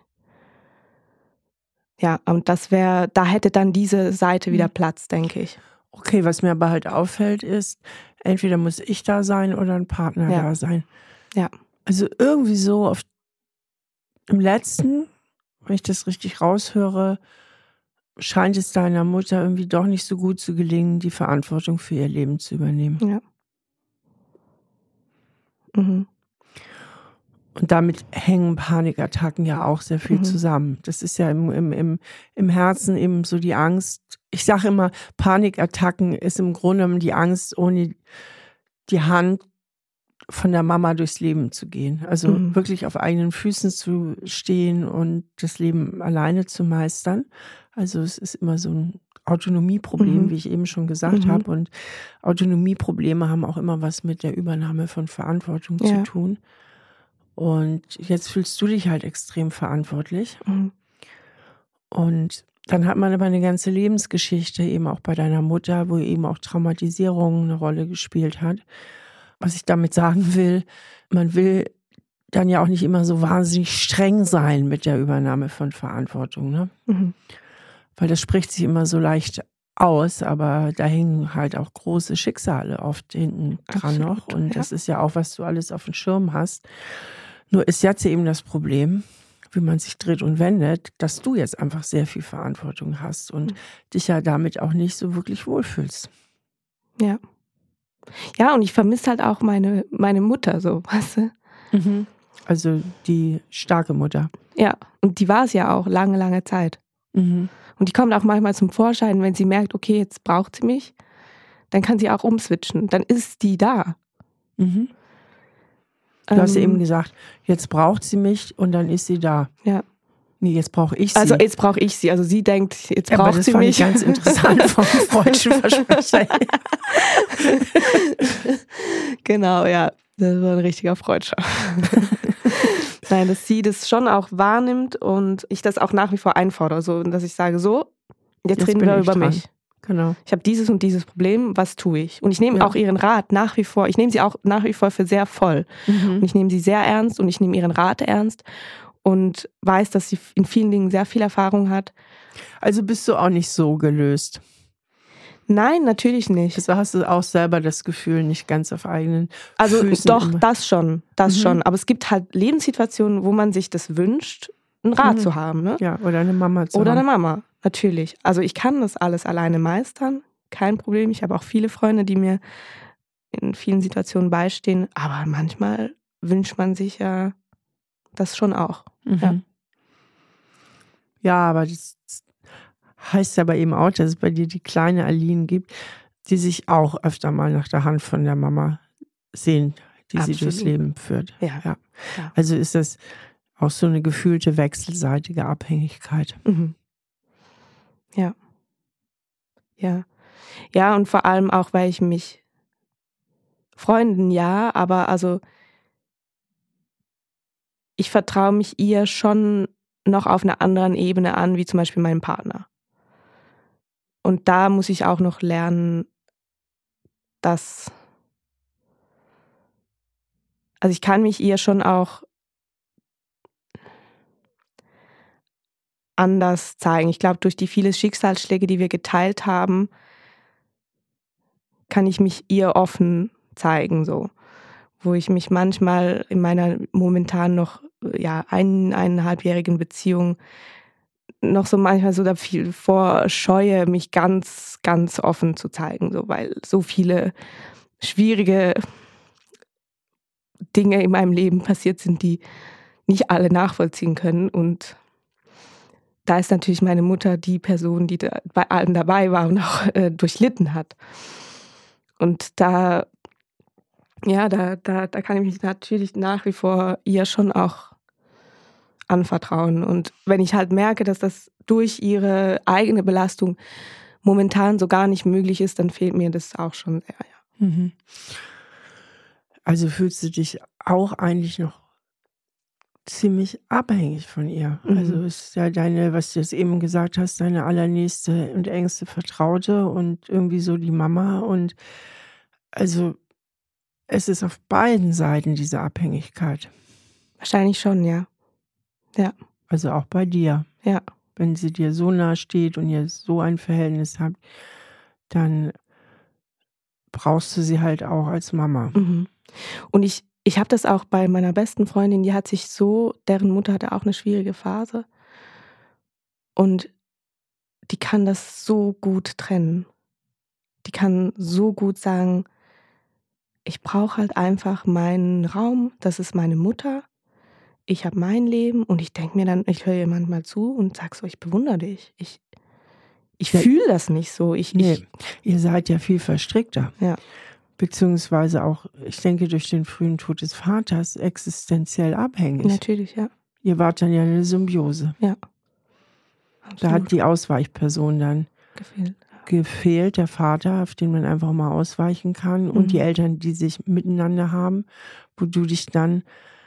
ja, und da hätte dann diese Seite wieder Platz, denke ich. Okay, was mir aber halt auffällt ist, entweder muss ich da sein oder ein Partner da sein. Ja. Also irgendwie so im Letzten, wenn ich das richtig raushöre, scheint es deiner Mutter irgendwie doch nicht so gut zu gelingen, die Verantwortung für ihr Leben zu übernehmen. Ja. Mhm. Und damit hängen Panikattacken ja auch sehr viel zusammen. Das ist ja im Herzen eben so die Angst. Ich sage immer, Panikattacken ist im Grunde genommen die Angst, ohne die Hand von der Mama durchs Leben zu gehen. Also wirklich auf eigenen Füßen zu stehen und das Leben alleine zu meistern. Also es ist immer so ein Autonomieproblem, wie ich eben schon gesagt habe. Und Autonomieprobleme haben auch immer was mit der Übernahme von Verantwortung zu tun. Und jetzt fühlst du dich halt extrem verantwortlich. Und dann hat man aber eine ganze Lebensgeschichte, eben auch bei deiner Mutter, wo eben auch Traumatisierung eine Rolle gespielt hat. Was ich damit sagen will, man will dann ja auch nicht immer so wahnsinnig streng sein mit der Übernahme von Verantwortung, ne? Weil das spricht sich immer so leicht aus, aber da hängen halt auch große Schicksale oft hinten dran noch. Und das ist ja auch, was du alles auf dem Schirm hast. Nur ist jetzt eben das Problem, wie man sich dreht und wendet, dass du jetzt einfach sehr viel Verantwortung hast und dich ja damit auch nicht so wirklich wohlfühlst. Ja. Ja, und ich vermisse halt auch meine Mutter so, weißt du? Also die starke Mutter. Ja, und die war es ja auch lange, lange Zeit. Und die kommt auch manchmal zum Vorschein, wenn sie merkt, okay, jetzt braucht sie mich, dann kann sie auch umswitchen. Dann ist die da. Du hast eben gesagt, jetzt braucht sie mich und dann ist sie da. Ja. Nee, jetzt brauche ich sie. Also jetzt brauche ich sie. Also sie denkt, jetzt braucht sie mich. Aber das fand ich ganz interessant vom freudschen Versprecher. Genau, ja. Das war ein richtiger Freudscher. Nein, dass sie das schon auch wahrnimmt und ich das auch nach wie vor einfordere. So, dass ich sage, so, jetzt reden wir über mich. Genau. Ich habe dieses und dieses Problem, was tue ich? Und ich nehme auch ihren Rat nach wie vor, ich nehme sie auch nach wie vor für sehr voll. Und ich nehme sie sehr ernst und ich nehme ihren Rat ernst und weiß, dass sie in vielen Dingen sehr viel Erfahrung hat. Also bist du auch nicht so gelöst? Nein, natürlich nicht. Also hast du auch selber das Gefühl, nicht ganz auf eigenen Also Füßen doch, immer. das schon. Aber es gibt halt Lebenssituationen, wo man sich das wünscht, einen Rat zu haben. Ne? Ja, oder eine Mama zu haben. Oder eine Mama, natürlich. Also ich kann das alles alleine meistern, kein Problem. Ich habe auch viele Freunde, die mir in vielen Situationen beistehen. Aber manchmal wünscht man sich ja das schon auch. Ja, aber das heißt aber eben auch, dass es bei dir die kleine Aline gibt, die sich auch öfter mal nach der Hand von der Mama sehen, die sie durchs Leben führt. Ja. Also ist das auch so eine gefühlte wechselseitige Abhängigkeit. Ja. Ja, und vor allem auch, weil ich mich Freunden aber also ich vertraue mich ihr schon noch auf einer anderen Ebene an, wie zum Beispiel meinem Partner. Und da muss ich auch noch lernen, dass, also ich kann mich ihr schon auch anders zeigen. Ich glaube, durch die vielen Schicksalsschläge, die wir geteilt haben, kann ich mich ihr offen zeigen, so. Wo ich mich manchmal in meiner momentan noch 1,5-jährigen Beziehung noch so manchmal so davor scheue, mich ganz, ganz offen zu zeigen, so, weil so viele schwierige Dinge in meinem Leben passiert sind, die nicht alle nachvollziehen können. Und da ist natürlich meine Mutter die Person, die da bei allem dabei war und auch durchlitten hat. Und da kann ich mich natürlich nach wie vor ihr schon auch anvertrauen. Und wenn ich halt merke, dass das durch ihre eigene Belastung momentan so gar nicht möglich ist, dann fehlt mir das auch schon sehr, ja. Also fühlst du dich auch eigentlich noch ziemlich abhängig von ihr. Also ist ja deine, was du jetzt eben gesagt hast, deine allernächste und engste Vertraute und irgendwie so die Mama. Und also es ist auf beiden Seiten diese Abhängigkeit. Wahrscheinlich schon, ja. Ja. Also auch bei dir. Ja. Wenn sie dir so nahe steht und ihr so ein Verhältnis habt, dann brauchst du sie halt auch als Mama. Und ich habe das auch bei meiner besten Freundin, die hat sich so, deren Mutter hatte auch eine schwierige Phase. Und die kann das so gut trennen. Die kann so gut sagen, ich brauche halt einfach meinen Raum, das ist meine Mutter, ich habe mein Leben und ich denke mir dann, ich höre ihr manchmal zu und sage so, ich bewundere dich. Ich fühle das nicht so. Ihr seid ja viel verstrickter. Ja. Beziehungsweise auch, ich denke, durch den frühen Tod des Vaters existenziell abhängig. Natürlich, ja. Ihr wart dann ja eine Symbiose. Ja. Absolut. Da hat die Ausweichperson dann gefehlt, der Vater, auf den man einfach mal ausweichen kann und die Eltern, die sich miteinander haben, wo du dich dann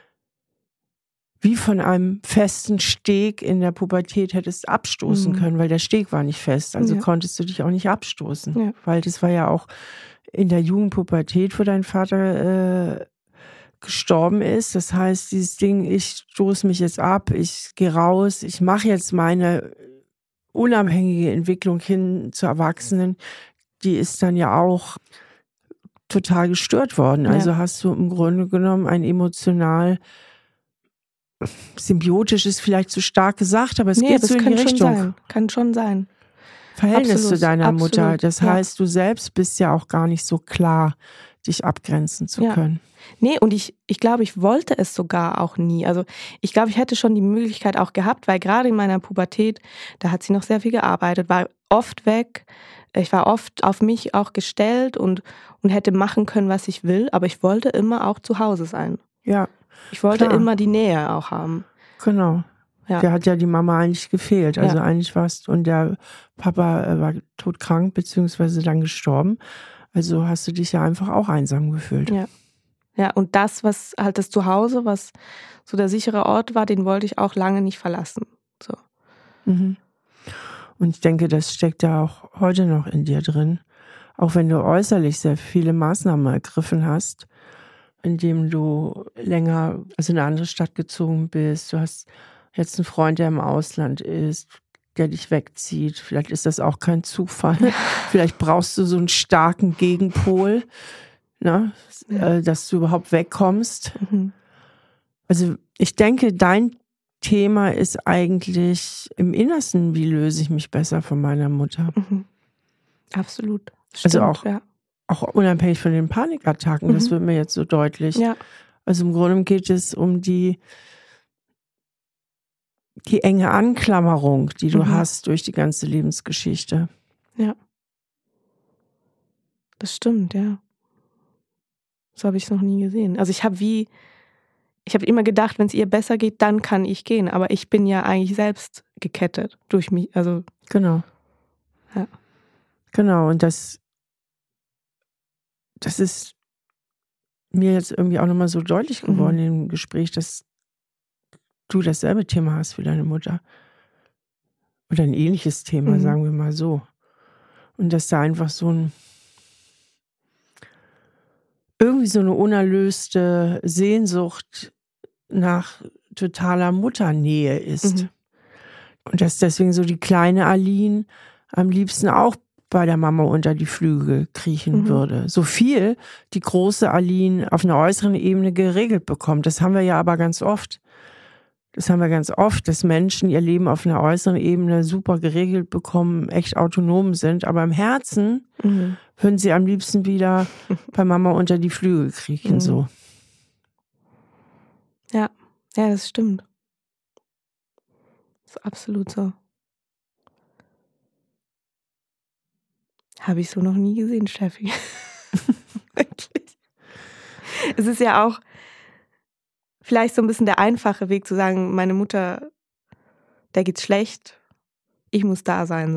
wie von einem festen Steg in der Pubertät hättest abstoßen können, weil der Steg war nicht fest. Also konntest du dich auch nicht abstoßen. Weil das war ja auch in der Jugendpubertät, wo dein Vater gestorben ist. Das heißt, dieses Ding, ich stoße mich jetzt ab, ich gehe raus, ich mache jetzt meine unabhängige Entwicklung hin zu Erwachsenen, die ist dann ja auch total gestört worden. Also hast du im Grunde genommen ein emotional symbiotisch ist vielleicht zu stark gesagt, aber es geht so in die Richtung. Kann schon sein. Verhältnis zu deiner Mutter. Das heißt, du selbst bist ja auch gar nicht so klar, dich abgrenzen zu können. Nee, und ich glaube, ich wollte es sogar auch nie. Also ich glaube, ich hätte schon die Möglichkeit auch gehabt, weil gerade in meiner Pubertät, da hat sie noch sehr viel gearbeitet, war oft weg. Ich war oft auf mich auch gestellt und hätte machen können, was ich will, aber ich wollte immer auch zu Hause sein. Ja. Ich wollte immer die Nähe auch haben. Genau. Ja. Der hat ja die Mama eigentlich gefehlt. Also eigentlich warst und der Papa war todkrank beziehungsweise dann gestorben. Also hast du dich ja einfach auch einsam gefühlt. Ja. Ja, und das, was halt das Zuhause, was so der sichere Ort war, den wollte ich auch lange nicht verlassen. So. Mhm. Und ich denke, das steckt ja auch heute noch in dir drin. Auch wenn du äußerlich sehr viele Maßnahmen ergriffen hast, indem du länger, also in eine andere Stadt gezogen bist. Du hast jetzt einen Freund, der im Ausland ist, der dich wegzieht. Vielleicht ist das auch kein Zufall. Vielleicht brauchst du so einen starken Gegenpol, ne? Dass du überhaupt wegkommst. Mhm. Also ich denke, dein Thema ist eigentlich im Innersten, wie löse ich mich besser von meiner Mutter. Mhm. Absolut. Stimmt, Also auch unabhängig von den Panikattacken, das wird mir jetzt so deutlich. Ja. Also im Grunde geht es um die enge Anklammerung, die du hast durch die ganze Lebensgeschichte. Ja. Das stimmt, ja. So habe ich es noch nie gesehen. Also ich habe immer gedacht, wenn es ihr besser geht, dann kann ich gehen. Aber ich bin ja eigentlich selbst gekettet durch mich. Also Genau. Ja. Genau, und das ist mir jetzt irgendwie auch nochmal so deutlich geworden im Gespräch, dass du dasselbe Thema hast wie deine Mutter. Oder ein ähnliches Thema, sagen wir mal so. Und dass da einfach irgendwie so eine unerlöste Sehnsucht nach totaler Mutternähe ist. Und dass deswegen so die kleine Aline am liebsten auch bei der Mama unter die Flügel kriechen würde. So viel die große Aline auf einer äußeren Ebene geregelt bekommt. Das haben wir ja aber ganz oft. Dass Menschen ihr Leben auf einer äußeren Ebene super geregelt bekommen, echt autonom sind. Aber im Herzen würden sie am liebsten wieder bei Mama unter die Flügel kriechen. So. Ja, das stimmt. Das ist absolut so. Habe ich so noch nie gesehen, Steffi. Wirklich. Es ist ja auch vielleicht so ein bisschen der einfache Weg zu sagen, meine Mutter, der geht's schlecht, ich muss da sein.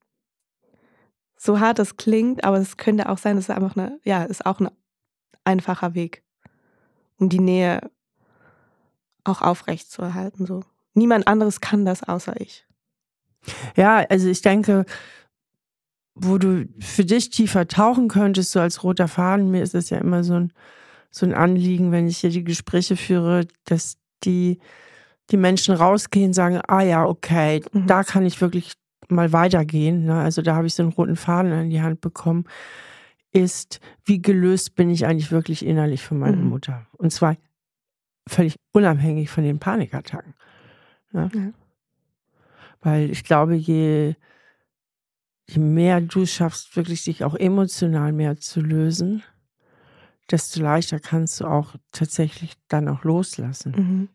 So hart das klingt, aber es könnte auch sein, dass es einfach ist auch ein einfacher Weg, um die Nähe auch aufrecht zu erhalten. So. Niemand anderes kann das außer ich. Ja, also ich denke, wo du für dich tiefer tauchen könntest, so als roter Faden, mir ist es ja immer so ein Anliegen, wenn ich hier die Gespräche führe, dass die Menschen rausgehen und sagen, ja, okay, da kann ich wirklich mal weitergehen. Ne? Also da habe ich so einen roten Faden an die Hand bekommen, ist, wie gelöst bin ich eigentlich wirklich innerlich von meiner Mutter? Und zwar völlig unabhängig von den Panikattacken. Ne? Ja. Weil ich glaube, je mehr du schaffst, wirklich dich auch emotional mehr zu lösen, desto leichter kannst du auch tatsächlich dann auch loslassen.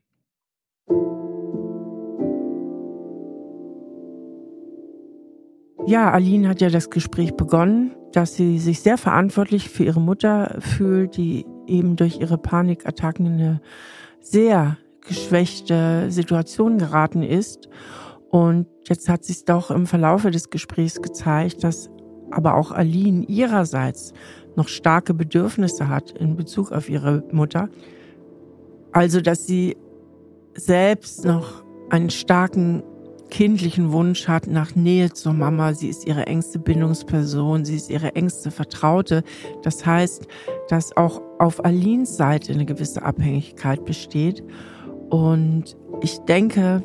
Ja, Aline hat ja das Gespräch begonnen, dass sie sich sehr verantwortlich für ihre Mutter fühlt, die eben durch ihre Panikattacken in eine sehr geschwächte Situation geraten ist. Und jetzt hat sich doch im Verlaufe des Gesprächs gezeigt, dass aber auch Aline ihrerseits noch starke Bedürfnisse hat in Bezug auf ihre Mutter. Also, dass sie selbst noch einen starken kindlichen Wunsch hat nach Nähe zur Mama. Sie ist ihre engste Bindungsperson, sie ist ihre engste Vertraute. Das heißt, dass auch auf Alines Seite eine gewisse Abhängigkeit besteht. Und ich denke,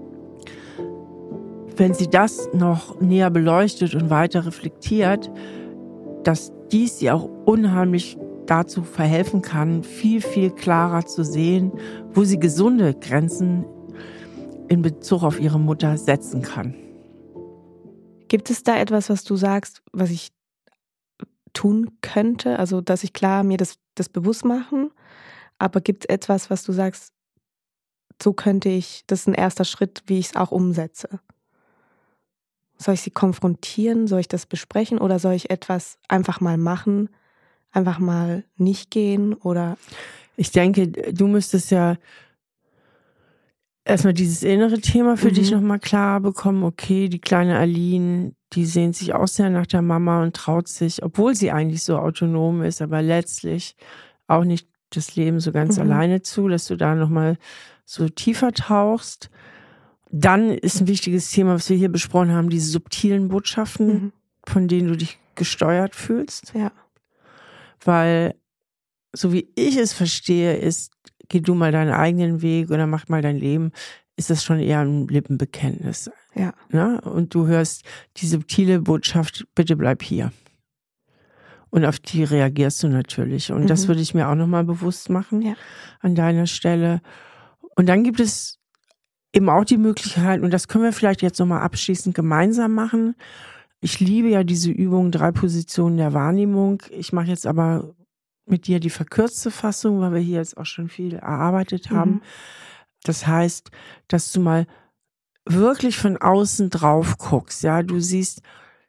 wenn sie das noch näher beleuchtet und weiter reflektiert, dass dies ihr auch unheimlich dazu verhelfen kann, viel, viel klarer zu sehen, wo sie gesunde Grenzen in Bezug auf ihre Mutter setzen kann. Gibt es da etwas, was du sagst, was ich tun könnte? Also, dass ich klar mir das bewusst machen, aber gibt es etwas, was du sagst, so könnte ich, das ist ein erster Schritt, wie ich es auch umsetze? Soll ich sie konfrontieren? Soll ich das besprechen? Oder soll ich etwas einfach mal machen? Einfach mal nicht gehen? Oder? Ich denke, du müsstest ja erstmal dieses innere Thema für dich nochmal klar bekommen. Okay, die kleine Aline, die sehnt sich auch sehr nach der Mama und traut sich, obwohl sie eigentlich so autonom ist, aber letztlich auch nicht das Leben so ganz alleine zu, dass du da nochmal so tiefer tauchst. Dann ist ein wichtiges Thema, was wir hier besprochen haben, diese subtilen Botschaften, von denen du dich gesteuert fühlst. Ja. Weil, so wie ich es verstehe, ist, geh du mal deinen eigenen Weg oder mach mal dein Leben, ist das schon eher ein Lippenbekenntnis. Ja. Ne? Und du hörst die subtile Botschaft, bitte bleib hier. Und auf die reagierst du natürlich. Und das würde ich mir auch nochmal bewusst machen an deiner Stelle. Und dann gibt es eben auch die Möglichkeit, und das können wir vielleicht jetzt nochmal abschließend gemeinsam machen. Ich liebe ja diese Übung 3 Positionen der Wahrnehmung. Ich mache jetzt aber mit dir die verkürzte Fassung, weil wir hier jetzt auch schon viel erarbeitet haben. Das heißt, dass du mal wirklich von außen drauf guckst. Ja, du siehst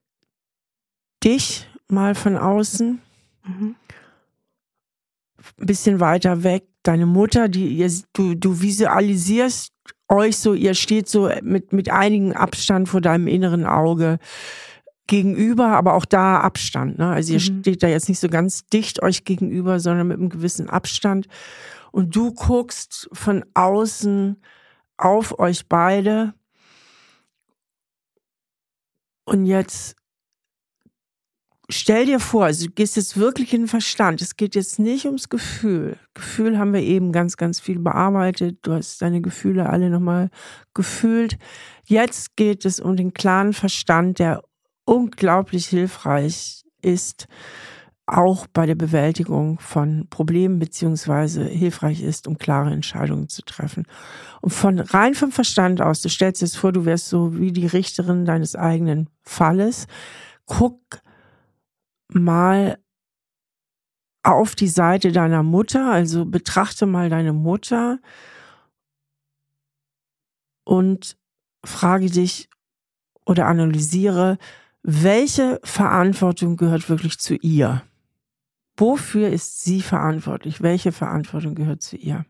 dich mal von außen, ein bisschen weiter weg, deine Mutter, du visualisierst euch so, ihr steht so mit einigem Abstand vor deinem inneren Auge gegenüber, aber auch da Abstand. Ne? Also ihr steht da jetzt nicht so ganz dicht euch gegenüber, sondern mit einem gewissen Abstand. Und du guckst von außen auf euch beide. Und jetzt stell dir vor, also du gehst jetzt wirklich in den Verstand. Es geht jetzt nicht ums Gefühl. Gefühl haben wir eben ganz, ganz viel bearbeitet. Du hast deine Gefühle alle nochmal gefühlt. Jetzt geht es um den klaren Verstand, der unglaublich hilfreich ist, auch bei der Bewältigung von Problemen, beziehungsweise hilfreich ist, um klare Entscheidungen zu treffen. Und rein vom Verstand aus, du stellst dir jetzt vor, du wärst so wie die Richterin deines eigenen Falles. Guck mal auf die Seite deiner Mutter, also betrachte mal deine Mutter und frage dich oder analysiere, welche Verantwortung gehört wirklich zu ihr? Wofür ist sie verantwortlich? Welche Verantwortung gehört zu ihr?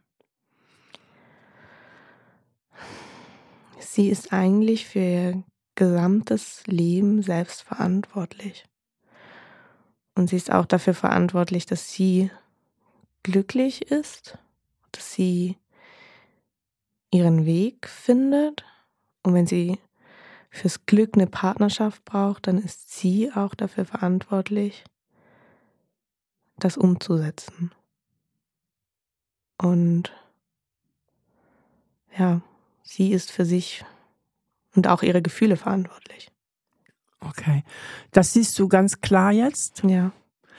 Sie ist eigentlich für ihr gesamtes Leben selbst verantwortlich. Und sie ist auch dafür verantwortlich, dass sie glücklich ist, dass sie ihren Weg findet. Und wenn sie fürs Glück eine Partnerschaft braucht, dann ist sie auch dafür verantwortlich, das umzusetzen. Und ja, sie ist für sich und auch ihre Gefühle verantwortlich. Okay, das siehst du ganz klar jetzt? Ja.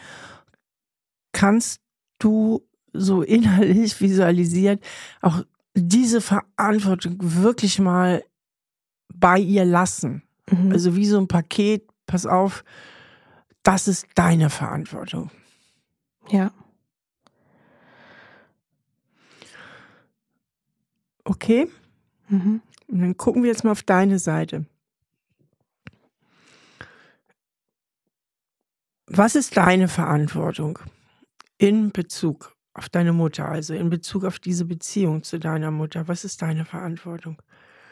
Kannst du so innerlich visualisiert auch diese Verantwortung wirklich mal bei ihr lassen? Also wie so ein Paket, pass auf, das ist deine Verantwortung. Ja. Okay? Und dann gucken wir jetzt mal auf deine Seite. Was ist deine Verantwortung in Bezug auf deine Mutter, also in Bezug auf diese Beziehung zu deiner Mutter? Was ist deine Verantwortung?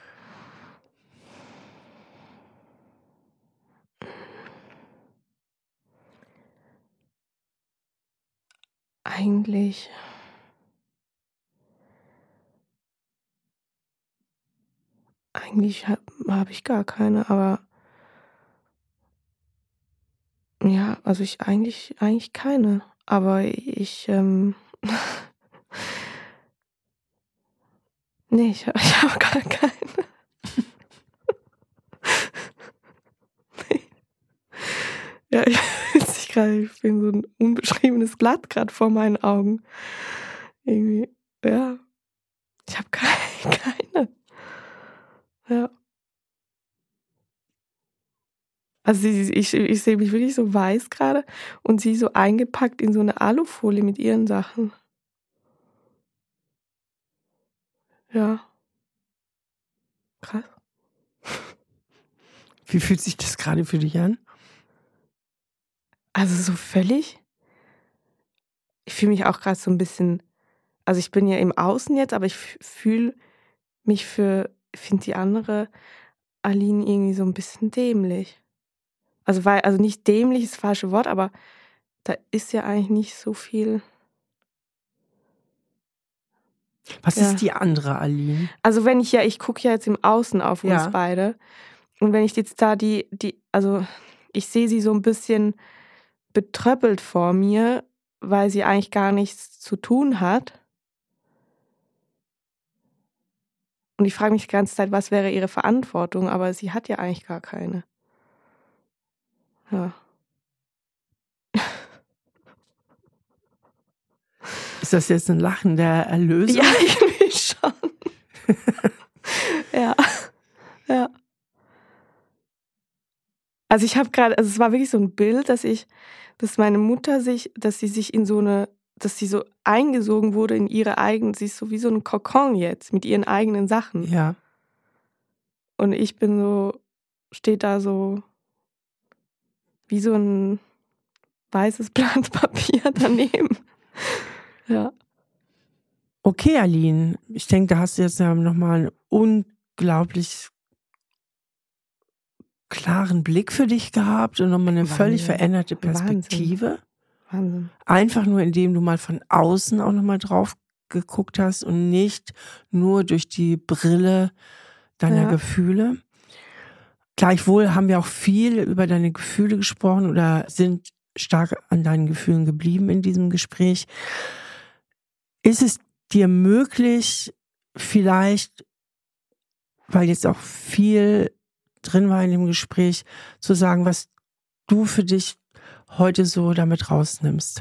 Eigentlich hab ich gar keine, aber ja, also eigentlich keine. Aber nee, ich habe gar keine. Nee. Ja, ich bin so ein unbeschriebenes Blatt gerade vor meinen Augen. Irgendwie, ja. Ich habe keine. Ja. Also ich sehe mich wirklich so weiß gerade und sie so eingepackt in so eine Alufolie mit ihren Sachen. Ja. Krass. Wie fühlt sich das gerade für dich an? Also so völlig. Ich fühle mich auch gerade so ein bisschen, also ich bin ja im Außen jetzt, aber ich fühle finde die andere Aline irgendwie so ein bisschen dämlich. Also nicht dämlich ist das falsche Wort, aber da ist ja eigentlich nicht so viel. Was ist die andere Aline? Also ich gucke ja jetzt im Außen auf uns beide. Und wenn ich jetzt da also ich sehe sie so ein bisschen betröppelt vor mir, weil sie eigentlich gar nichts zu tun hat. Und ich frage mich die ganze Zeit, was wäre ihre Verantwortung, aber sie hat ja eigentlich gar keine. Ja. Ist das jetzt ein Lachen der Erlösung? Ja, irgendwie schon. Ja. Also es war wirklich so ein Bild, dass meine Mutter dass sie so eingesogen wurde in sie ist so wie so ein Kokon jetzt mit ihren eigenen Sachen. Ja. Und ich steht da so wie so ein weißes Blatt Papier daneben. Ja. Okay, Aline, ich denke, da hast du jetzt ja nochmal einen unglaublich klaren Blick für dich gehabt und nochmal eine völlig veränderte Perspektive. Wahnsinn. Einfach nur, indem du mal von außen auch nochmal drauf geguckt hast und nicht nur durch die Brille deiner Gefühle. Gleichwohl haben wir auch viel über deine Gefühle gesprochen oder sind stark an deinen Gefühlen geblieben in diesem Gespräch. Ist es dir möglich, vielleicht, weil jetzt auch viel drin war in dem Gespräch, zu sagen, was du für dich heute so damit rausnimmst?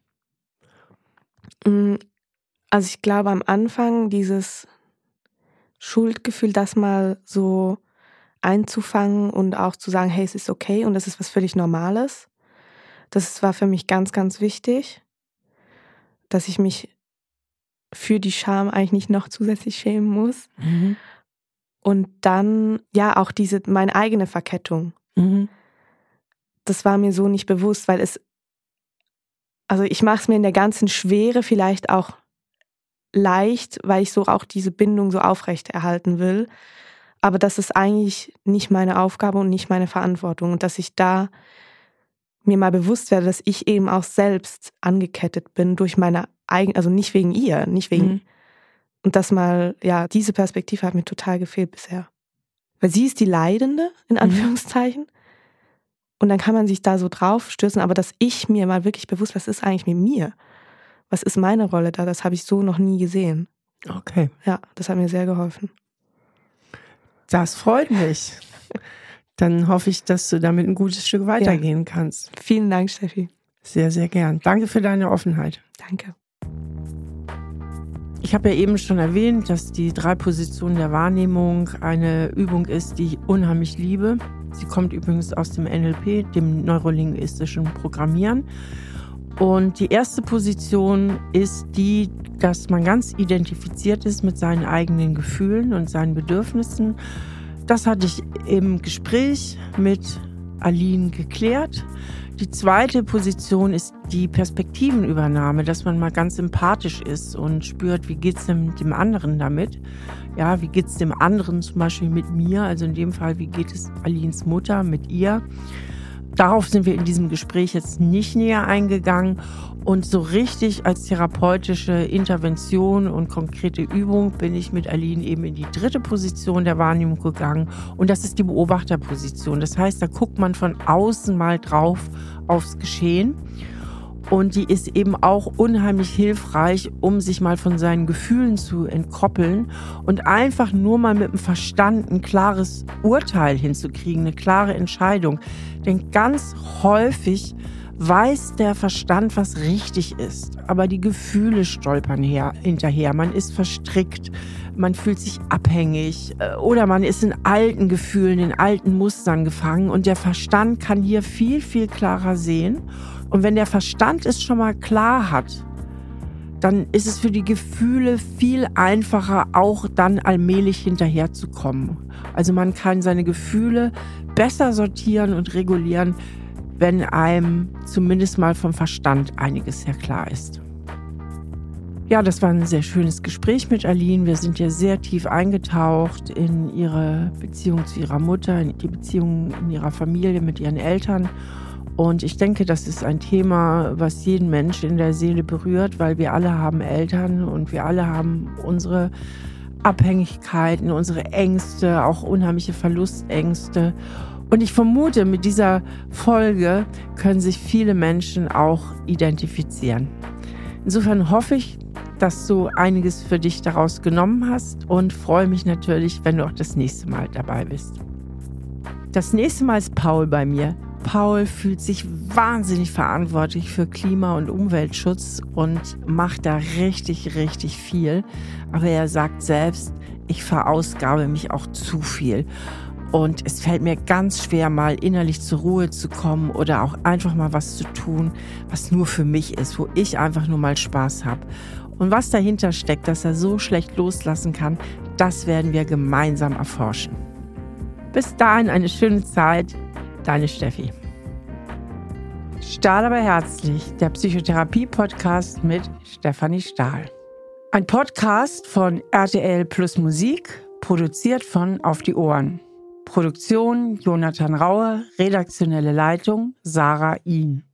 Also ich glaube am Anfang dieses Schuldgefühl, das mal so einzufangen und auch zu sagen, hey, es ist okay und das ist was völlig Normales. Das war für mich ganz, ganz wichtig, dass ich mich für die Scham eigentlich nicht noch zusätzlich schämen muss. Mhm. Und dann, auch meine eigene Verkettung. Mhm. Das war mir so nicht bewusst, weil ich mache es mir in der ganzen Schwere vielleicht auch leicht, weil ich so auch diese Bindung so aufrechterhalten will. Aber das ist eigentlich nicht meine Aufgabe und nicht meine Verantwortung. Und dass ich da mir mal bewusst werde, dass ich eben auch selbst angekettet bin durch meine eigene, also nicht wegen ihr, nicht wegen. Und das mal, diese Perspektive hat mir total gefehlt bisher. Weil sie ist die Leidende, in Anführungszeichen. Und dann kann man sich da so drauf stürzen, aber dass ich mir mal wirklich bewusst, was ist eigentlich mit mir? Was ist meine Rolle da? Das habe ich so noch nie gesehen. Okay. Ja, das hat mir sehr geholfen. Das freut mich. Dann hoffe ich, dass du damit ein gutes Stück weitergehen kannst. Vielen Dank, Steffi. Sehr, sehr gern. Danke für deine Offenheit. Danke. Ich habe ja eben schon erwähnt, dass die 3 Positionen der Wahrnehmung eine Übung ist, die ich unheimlich liebe. Sie kommt übrigens aus dem NLP, dem neurolinguistischen Programmieren. Und die erste Position ist die, dass man ganz identifiziert ist mit seinen eigenen Gefühlen und seinen Bedürfnissen. Das hatte ich im Gespräch mit Aline geklärt. Die zweite Position ist die Perspektivenübernahme, dass man mal ganz empathisch ist und spürt, wie geht's denn dem anderen damit? Ja, wie geht's dem anderen zum Beispiel mit mir? Also in dem Fall, wie geht es Alines Mutter mit ihr? Darauf sind wir in diesem Gespräch jetzt nicht näher eingegangen. Und so richtig als therapeutische Intervention und konkrete Übung bin ich mit Aline eben in die 3. Position der Wahrnehmung gegangen. Und das ist die Beobachterposition. Das heißt, da guckt man von außen mal drauf aufs Geschehen. Und die ist eben auch unheimlich hilfreich, um sich mal von seinen Gefühlen zu entkoppeln und einfach nur mal mit dem Verstand ein klares Urteil hinzukriegen, eine klare Entscheidung. Denn ganz häufig weiß der Verstand, was richtig ist, aber die Gefühle stolpern hinterher. Man ist verstrickt, man fühlt sich abhängig oder man ist in alten Gefühlen, in alten Mustern gefangen und der Verstand kann hier viel, viel klarer sehen. Und wenn der Verstand es schon mal klar hat, dann ist es für die Gefühle viel einfacher, auch dann allmählich hinterherzukommen. Also man kann seine Gefühle besser sortieren und regulieren, wenn einem zumindest mal vom Verstand einiges sehr klar ist. Ja, das war ein sehr schönes Gespräch mit Aline. Wir sind ja sehr tief eingetaucht in ihre Beziehung zu ihrer Mutter, in die Beziehung in ihrer Familie mit ihren Eltern. Und ich denke, das ist ein Thema, was jeden Menschen in der Seele berührt, weil wir alle haben Eltern und wir alle haben unsere Abhängigkeiten, unsere Ängste, auch unheimliche Verlustängste. Und ich vermute, mit dieser Folge können sich viele Menschen auch identifizieren. Insofern hoffe ich, dass du einiges für dich daraus genommen hast und freue mich natürlich, wenn du auch das nächste Mal dabei bist. Das nächste Mal ist Paul bei mir. Paul fühlt sich wahnsinnig verantwortlich für Klima- und Umweltschutz und macht da richtig, richtig viel. Aber er sagt selbst, ich verausgabe mich auch zu viel. Und es fällt mir ganz schwer, mal innerlich zur Ruhe zu kommen oder auch einfach mal was zu tun, was nur für mich ist, wo ich einfach nur mal Spaß habe. Und was dahinter steckt, dass er so schlecht loslassen kann, das werden wir gemeinsam erforschen. Bis dahin eine schöne Zeit, deine Steffi. Stahl aber herzlich, der Psychotherapie-Podcast mit Stefanie Stahl. Ein Podcast von RTL Plus Musik, produziert von Auf die Ohren. Produktion Jonathan Raue, redaktionelle Leitung Sarah Ihn.